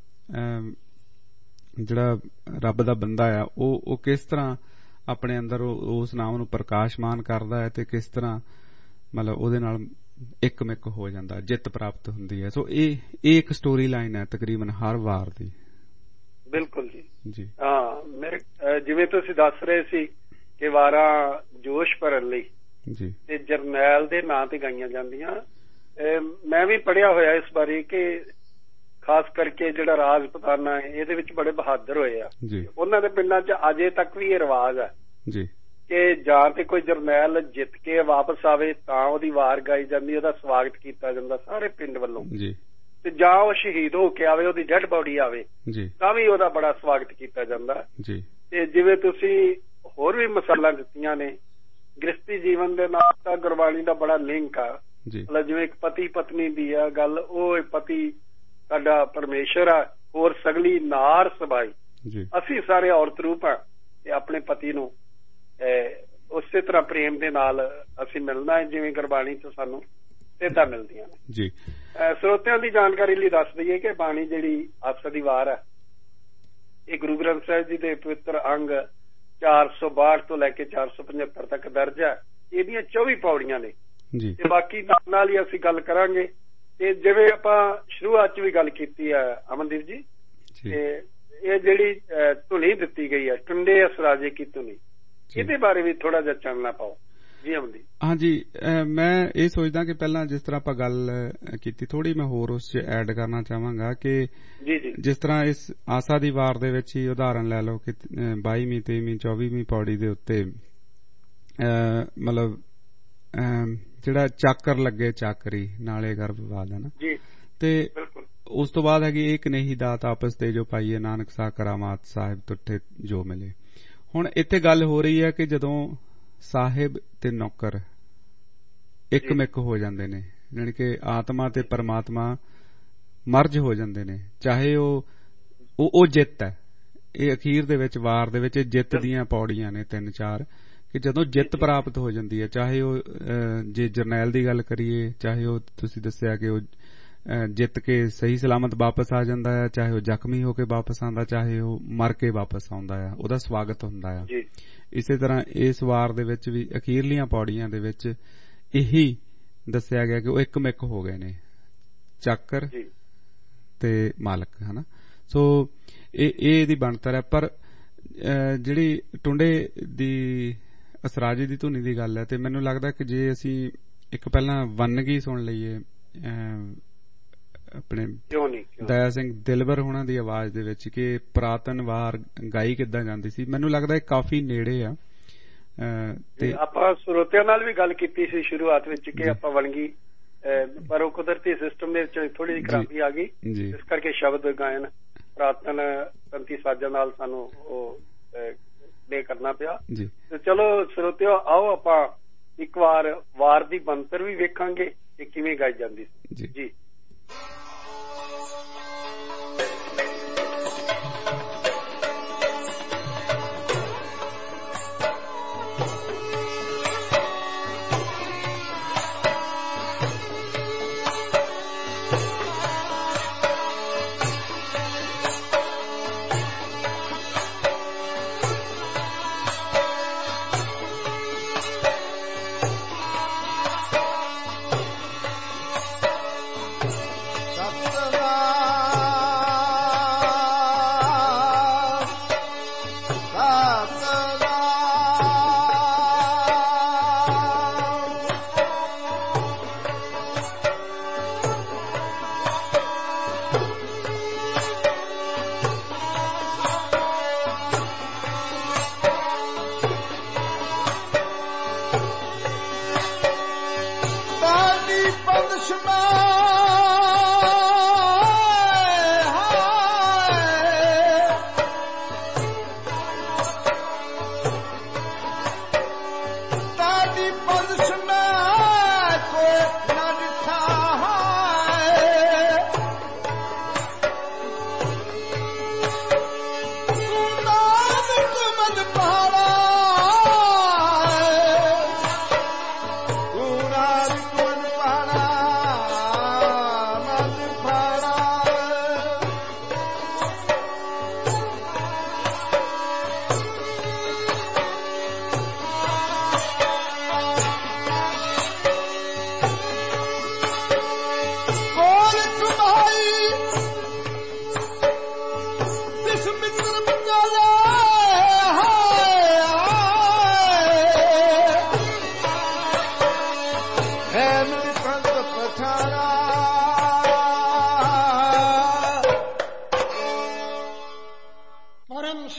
ਜਿਹੜਾ ਰੱਬ ਦਾ ਬੰਦਾ ਆ ਉਹ ਕਿਸ ਤਰ੍ਹਾਂ ਆਪਣੇ ਅੰਦਰ ਉਸ ਨਾਮ ਨੂੰ ਪ੍ਰਕਾਸ਼ਮਾਨ ਕਰਦਾ ਹੈ ਤੇ ਕਿਸ ਤਰ੍ਹਾਂ ਮਤਲਬ ਉਹਦੇ ਨਾਲ ਇੱਕ ਮਿੱਕ ਹੋ ਜਾਂਦਾ, ਜਿੱਤ ਪ੍ਰਾਪਤ ਹੁੰਦੀ ਹੈ। ਸੋ ਇਹ ਇੱਕ ਸਟੋਰੀ ਲਾਈਨ ਹੈ ਤਕਰੀਬਨ ਹਰ ਵਾਰ ਦੀ। ਬਿਲਕੁਲ ਜੀ ਜੀ ਹਾਂ। ਮੇਰੇ ਜਿਵੇਂ ਤੁਸੀਂ ਦੱਸ ਰਹੇ ਸੀ ਕਿ ਵਾਰਾਂ ਜੋਸ਼ ਭਰਨ ਲਈ ਜੀ ਤੇ ਜਰਨੈਲ ਦੇ ਨਾਂ ਤੇ ਗਾਈਆਂ ਜਾਂਦੀਆਂ। ਮੈਂ ਵੀ ਪੜ੍ਹਿਆ ਹੋਇਆ ਇਸ ਬਾਰੇ ਕਿ ਖਾਸ ਕਰਕੇ ਜਿਹੜਾ ਰਾਜਪੂਤਾਨਾ ਹੈ ਇਹਦੇ ਵਿੱਚ ਬੜੇ ਬਹਾਦਰ ਹੋਏ ਆ ਜੀ। ਉਹਨਾਂ ਦੇ ਪਿੰਡਾਂ 'ਚ ਅਜੇ ਤੱਕ ਵੀ ਇਹ ਰਿਵਾਜ ਹੈ ਜੀ ਕਿ ਜਾਂ ਤੇ ਕੋਈ ਜਰਨੈਲ ਜਿੱਤ ਕੇ ਵਾਪਸ ਆਵੇ ਤਾਂ ਉਹਦੀ ਵਾਰ ਗਾਈ ਜਾਂਦੀ, ਉਹਦਾ ਸਵਾਗਤ ਕੀਤਾ ਜਾਂਦਾ ਸਾਰੇ ਪਿੰਡ ਵੱਲੋਂ ਜੀ, ਤੇ ਜਾਂ ਉਹ ਸ਼ਹੀਦ ਹੋ ਕੇ ਆਵੇ, ਉਹਦੀ ਡੈਡ ਬੋਡੀ ਆਵੇ ਜੀ, ਤਾਂ ਵੀ ਉਹਦਾ ਬੜਾ ਸਵਾਗਤ ਕੀਤਾ ਜਾਂਦਾ ਜੀ। ਤੇ ਜਿਵੇਂ ਤੁਸੀਂ ਹੋਰ ਵੀ ਮਿਸਾਲਾਂ ਦਿੱਤੀਆਂ ਨੇ, ਗ੍ਰਸਤੀ ਜੀਵਨ ਦੇ ਨਾਲ ਤਾਂ ਗੁਰਬਾਣੀ ਦਾ ਬੜਾ ਲਿੰਕ ਆ। ਮਤਲਬ ਜਿਵੇਂ ਇੱਕ ਪਤੀ ਪਤਨੀ ਦੀ ਆ ਗੱਲ, ਉਹ ਪਤੀ ਸਾਡਾ ਪਰਮੇਸ਼ਰ ਆ, ਹੋਰ ਸਗਲੀ ਨਾਰ ਸਬਾਈ, ਅਸੀਂ ਸਾਰੇ ਔਰਤ ਰੂਪ ਆ ਤੇ ਆਪਣੇ ਪਤੀ ਨੂੰ ਉਸੇ ਤਰ੍ਹਾਂ ਪ੍ਰੇਮ ਦੇ ਨਾਲ ਅਸੀਂ ਮਿਲਣਾ ਹੈ ਜਿਵੇਂ ਗੁਰਬਾਣੀ ਤੋਂ ਸਾਨੂੰ ਸਿੱਧਾ ਮਿਲਦੀਆਂ ਨੇ ਜੀ। ਸਰੋਤਿਆਂ ਦੀ ਜਾਣਕਾਰੀ ਲਈ ਦੱਸ ਦਈਏ ਕਿ ਬਾਣੀ ਜਿਹੜੀ ਆਸਾ ਦੀ ਵਾਰ ਹੈ ਇਹ ਗੁਰੂ ਗ੍ਰੰਥ ਸਾਹਿਬ ਜੀ ਦੇ ਪਵਿੱਤਰ ਅੰਗ 462 ਤੋਂ ਲੈ ਕੇ 475 ਤੱਕ ਦਰਜ ਹੈ। ਇਹਦੀਆਂ 24 ਪੌੜੀਆਂ ਨੇ ਤੇ ਬਾਕੀ ਨਾਲ ਹੀ ਅਸੀਂ ਗੱਲ ਕਰਾਂਗੇ। ਤੇ ਜਿਵੇਂ ਆਪਾਂ ਸ਼ੁਰੂਆਤ 'ਚ ਵੀ ਗੱਲ ਕੀਤੀ ਹੈ ਅਮਨਦੀਪ ਜੀ, ਤੇ ਇਹ ਜਿਹੜੀ ਧੁਨੀ ਦਿੱਤੀ ਗਈ ਹੈ ਟੁੰਡੇ ਅਸਰਾਜੇ ਕੀ ਧੁਨੀ, ਇਹਦੇ ਬਾਰੇ ਵੀ ਥੋੜਾ ਜਿਹਾ ਚਾਨਣਾ ਪਾਓ ਜੀ ਅਮਨਦੀਪ। ਹਾਂਜੀ, ਮੈਂ ਇਹ ਸੋਚਦਾ ਕਿ ਪਹਿਲਾਂ ਜਿਸ ਤਰ੍ਹਾਂ ਆਪਾਂ ਗੱਲ ਕੀਤੀ ਥੋੜੀ ਮੈਂ ਹੋਰ ਉਸ 'ਚ ਐਡ ਕਰਨਾ ਚਾਹਾਂਗਾ ਕਿ ਜਿਸ ਤਰ੍ਹਾਂ ਇਸ ਆਸਾ ਦੀ ਵਾਰ ਦੇ ਵਿੱਚ ਹੀ ਉਦਾਹਰਨ ਲੈ ਲਓ ਕਿ 22ਵੀਂ 23ਵੀਂ 24ਵੀਂ ਪੌੜੀ ਦੇ ਉੱਤੇ ਮਤਲਬ ਜਿਹੜਾ ਚਾਕਰ ਲੱਗੇ ਚਾਕਰੀ ਨਾਲੇ ਗਰਭਵਾਦ ਹੈ ਨਾ, ਤੇ ਉਸ ਤੋਂ ਬਾਅਦ ਹੈਗੀ ਇੱਕ ਨਹੀਂ ਦਾਤ ਆਪਸ ਤੇ ਜੋ ਪਾਈਏ ਨਾਨਕ ਸਾ ਕਰਾਮਾਤ ਸਾਹਿਬ ਤੁੱਠੇ ਜੋ ਮਿਲੇ। ਹੁਣ ਇੱਥੇ ਗੱਲ ਹੋ ਰਹੀ ਹੈ ਕਿ ਜਦੋਂ ਸਾਹਿਬ ਤੇ ਨੌਕਰ ਇੱਕ ਮਿੱਕ ਹੋ ਜਾਂਦੇ ਨੇ, ਜਾਣੀ ਕਿ ਆਤਮਾ ਤੇ ਪਰਮਾਤਮਾ ਮਰਜ ਹੋ ਜਾਂਦੇ ਨੇ, ਚਾਹੇ ਉਹ ਜਿੱਤ ਹੈ। ਇਹ ਅਖੀਰ ਦੇ ਵਿੱਚ ਵਾਰ ਦੇ ਵਿੱਚ ਜਿੱਤ ਦੀਆਂ ਪੌੜੀਆਂ ਨੇ 3-4 ਕਿ ਜਦੋਂ ਜਿੱਤ ਪ੍ਰਾਪਤ ਹੋ ਜਾਂਦੀ ਹੈ, ਚਾਹੇ ਉਹ ਜੇ ਜਰਨੈਲ ਦੀ ਗੱਲ ਕਰੀਏ, ਚਾਹੇ ਉਹ ਤੁਸੀਂ ਦੱਸਿਆ ਕਿ ਉਹ ਜਿੱਤ ਕੇ ਸਹੀ ਸਲਾਮਤ ਵਾਪਸ ਆ ਜਾਂਦਾ ਹੈ, ਚਾਹੇ ਉਹ ਜ਼ਖਮੀ ਹੋ ਕੇ ਵਾਪਸ ਆਉਂਦਾ, ਚਾਹੇ ਉਹ ਮਰ ਕੇ ਵਾਪਸ ਆਉਂਦਾ ਆ, ਉਹਦਾ ਸਵਾਗਤ ਹੁੰਦਾ ਆ। ਇਸੇ ਤਰ੍ਹਾਂ ਇਸ ਵਾਰ ਦੇ ਵਿੱਚ ਵੀ ਅਖੀਰਲੀਆਂ ਪੌੜੀਆਂ ਦੇ ਵਿੱਚ ਇਹੀ ਦੱਸਿਆ ਗਿਆ ਕਿ ਉਹ ਇੱਕ ਮਿੱਕ ਹੋ ਗਏ ਨੇ, ਚਾਕਰ ਤੇ ਮਾਲਕ, ਹਨਾ। ਸੋ ਇਹ ਇਹਦੀ ਬਣਤਰ ਹੈ। ਪਰ ਜਿਹੜੀ ਟੁੰਡੇ ਦੀ ਅਸਰਾਜੇ ਦੀ ਧੁਨੀ ਦੀ ਗੱਲ ਹੈ, ਤੇ ਮੈਨੂੰ ਲੱਗਦਾ ਕਿ ਜੇ ਅਸੀਂ ਇੱਕ ਪਹਿਲਾਂ ਵੰਨਗੀ ਸੁਣ ਲਈਏ ਆਪਣੇ ਦਇਆ ਸਿੰਘ ਦਿਲਬਰ ਹੋਣਾ ਦੀ ਆਵਾਜ਼ ਦੇ ਵਿੱਚ ਕਿ ਪੁਰਾਤਨ ਵਾਰ ਗਾਈ ਕਿੱਦਾਂ ਜਾਂਦੀ ਸੀ, ਮੈਨੂੰ ਲੱਗਦਾ ਇਹ ਕਾਫੀ ਨੇੜੇ ਆ। ਤੇ ਆਪਾਂ ਸਰੋਤਿਆਂ ਨਾਲ ਵੀ ਗੱਲ ਕੀਤੀ ਸੀ ਸ਼ੁਰੂਆਤ ਵਿੱਚ ਕਿ ਆਪਾਂ ਵੰਨਗੀ, ਪਰ ਉਹ ਕੁਦਰਤੀ ਸਿਸਟਮ ਦੇ ਵਿੱਚ ਥੋੜੀ ਜਿਹੀ ਖਰਾਬੀ ਆ ਗਈ, ਇਸ ਕਰਕੇ ਸ਼ਬਦ ਗਾਇਨ ਪੁਰਾਤਨ ਸੰਤੀ ਸਾਜ਼ਾਂ ਨਾਲ ਸਾਨੂੰ ਉਹ ਪਲੇ ਕਰਨਾ ਪਿਆ। ਤੇ ਚਲੋ ਸਰੋਤਿਓ, ਆਓ ਆਪਾਂ ਇੱਕ ਵਾਰ ਦੀ ਬਣਤਰ ਵੀ ਵੇਖਾਂਗੇ ਕਿ ਕਿਵੇਂ ਗਾਈ ਜਾਂਦੀ ਸੀ ਜੀ।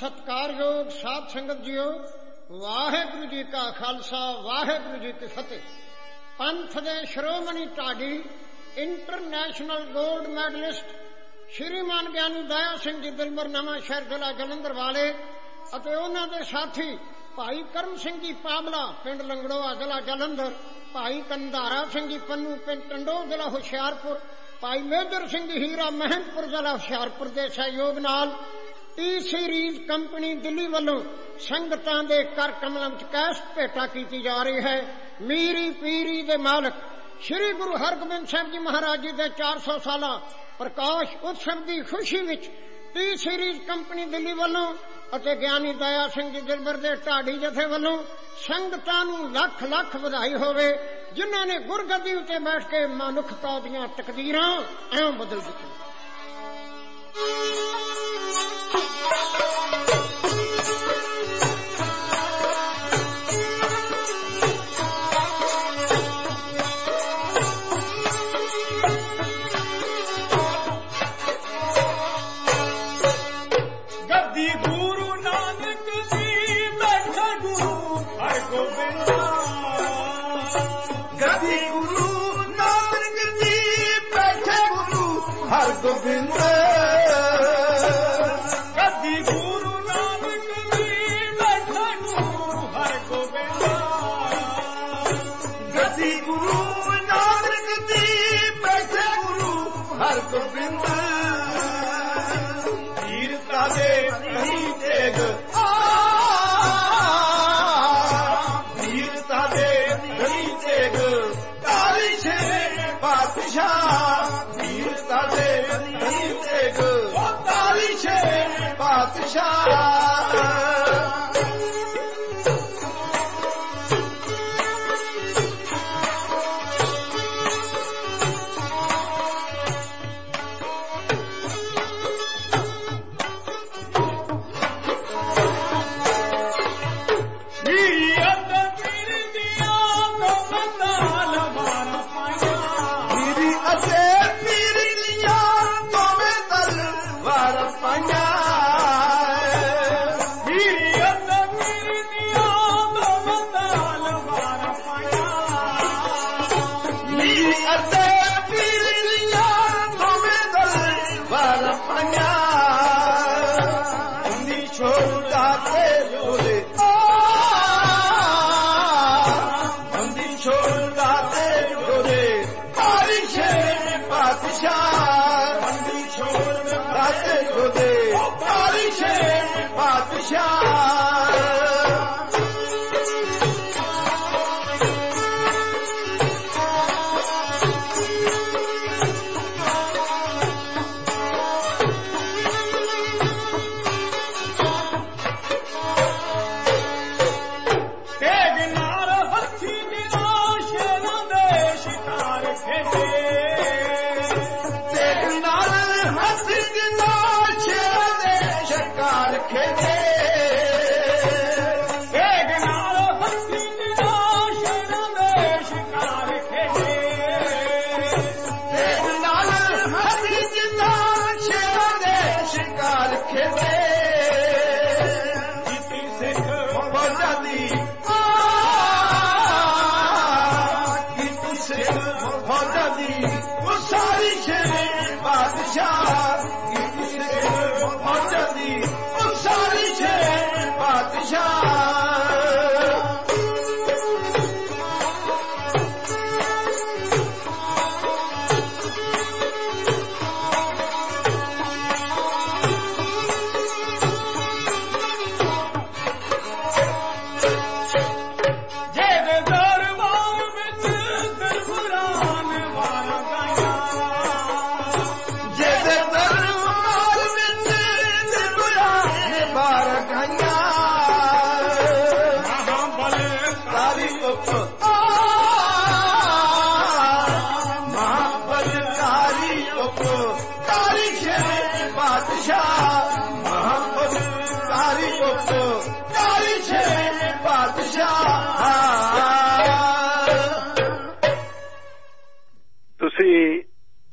ਸਤਿਕਾਰਯੋਗ ਸਾਧ ਸੰਗਤ ਜੀਓ, ਵਾਹਿਗੁਰੂ ਜੀ ਕਾ ਖਾਲਸਾ, ਵਾਹਿਗੁਰੂ ਜੀ ਕੀ ਫਤਿਹ। ਪੰਥ ਦੇ ਸ਼੍ਰੋਮਣੀ ਢਾਡੀ, ਇੰਟਰਨੈਸ਼ਨਲ 골ਡ ਮੈਡਲਿਸਟ ਸ਼੍ਰੀਮਾਨ ਗਿਆਨੀ ਦਇਆ ਸਿੰਘ ਜੀ ਦਿਲਬਰ ਨਵਾਂ ਸ਼ਹਿਰ ਜ਼ਿਲ੍ਹਾ ਜਲੰਧਰ ਵਾਲੇ ਅਤੇ ਉਹਨਾਂ ਦੇ ਸਾਥੀ ਭਾਈ ਕਰਮ ਸਿੰਘ ਜੀ ਪਾਬਲਾ ਪਿੰਡ ਲੰਗੜੋਆ ਜ਼ਿਲ੍ਹਾ ਜਲੰਧਰ, ਭਾਈ ਕੰਧਾਰਾ ਸਿੰਘ ਜੀ ਪੰਨੂ ਪਿੰਡ ਟੰਡੋ ਜ਼ਿਲ੍ਹਾ ਹੁਸ਼ਿਆਰਪੁਰ, ਭਾਈ ਮੇਜਰ ਸਿੰਘ ਜੀ ਹੀਰਾ ਮਹਿੰਦਪੁਰ ਜ਼ਿਲ੍ਹਾ ਹੁਸ਼ਿਆਰਪੁਰ ਦੇ ਸਹਿਯੋਗ ਨਾਲ ਟੀ ਸੀਰੀਜ਼ ਕੰਪਨੀ ਦਿੱਲੀ ਵੱਲੋਂ ਸੰਗਤਾਂ ਦੇ ਕਰ ਕਮਲਾਂ ਵਿੱਚ ਕੈਸਟ ਭੇਟਾ ਕੀਤੀ ਜਾ ਰਹੀ ਹੈ। ਮੀਰੀ ਪੀਰੀ ਦੇ ਮਾਲਕ ਸ੍ਰੀ ਗੁਰੂ ਹਰਗੋਬਿੰਦ ਸਾਹਿਬ ਜੀ ਮਹਾਰਾਜ ਜੀ ਦੇ 400 ਸਾਲਾ ਪ੍ਰਕਾਸ਼ ਉਤਸਵ ਦੀ ਖੁਸ਼ੀ ਵਿੱਚ ਟੀ ਸੀਰੀਜ਼ ਕੰਪਨੀ ਦਿੱਲੀ ਵੱਲੋਂ ਅਤੇ ਗਿਆਨੀ ਦਇਆ ਸਿੰਘ ਜੀ ਦਿਲਬਰ ਦੇ ਢਾਡੀ ਜਥੇ ਵੱਲੋਂ ਸੰਗਤਾਂ ਨੂੰ ਲੱਖ ਲੱਖ ਵਧਾਈ ਹੋਵੇ, ਜਿਨ੍ਹਾਂ ਨੇ ਗੁਰਗੱਦੀ ਉੱਤੇ ਬੈਠ ਕੇ ਮਨੁੱਖਤਾ ਦੀਆਂ ਤਕਦੀਰਾਂ ਐਂ ਬਦਲ ਦਿੱਤੀਆਂ। ਗੋਬਿੰਦ ਗੱਦੀ ਗੁਰੂ ਨਾਨਕ ਦੀ ਬੈਠਾ ਗੁਰੂ ਹਰ ਗੋਬਿੰਦ, ਗੱਦੀ ਗੁਰੂ ਨਾਨਕ ਦੀ ਬੈਠਾ ਗੁਰੂ ਹਰ ਗੋਬਿੰਦ, ਵੀਰਤਾ ਦੇ ਨਹੀਂ ਤੇਗ ਵੀਰਤਾ ਦੇ ਨਹੀਂ ਤੇਗ ਕਾਲੀ ਸ਼ੇ ਬਾਦਸ਼ਾਹ, ਵੀਰਤਾ ਦੇ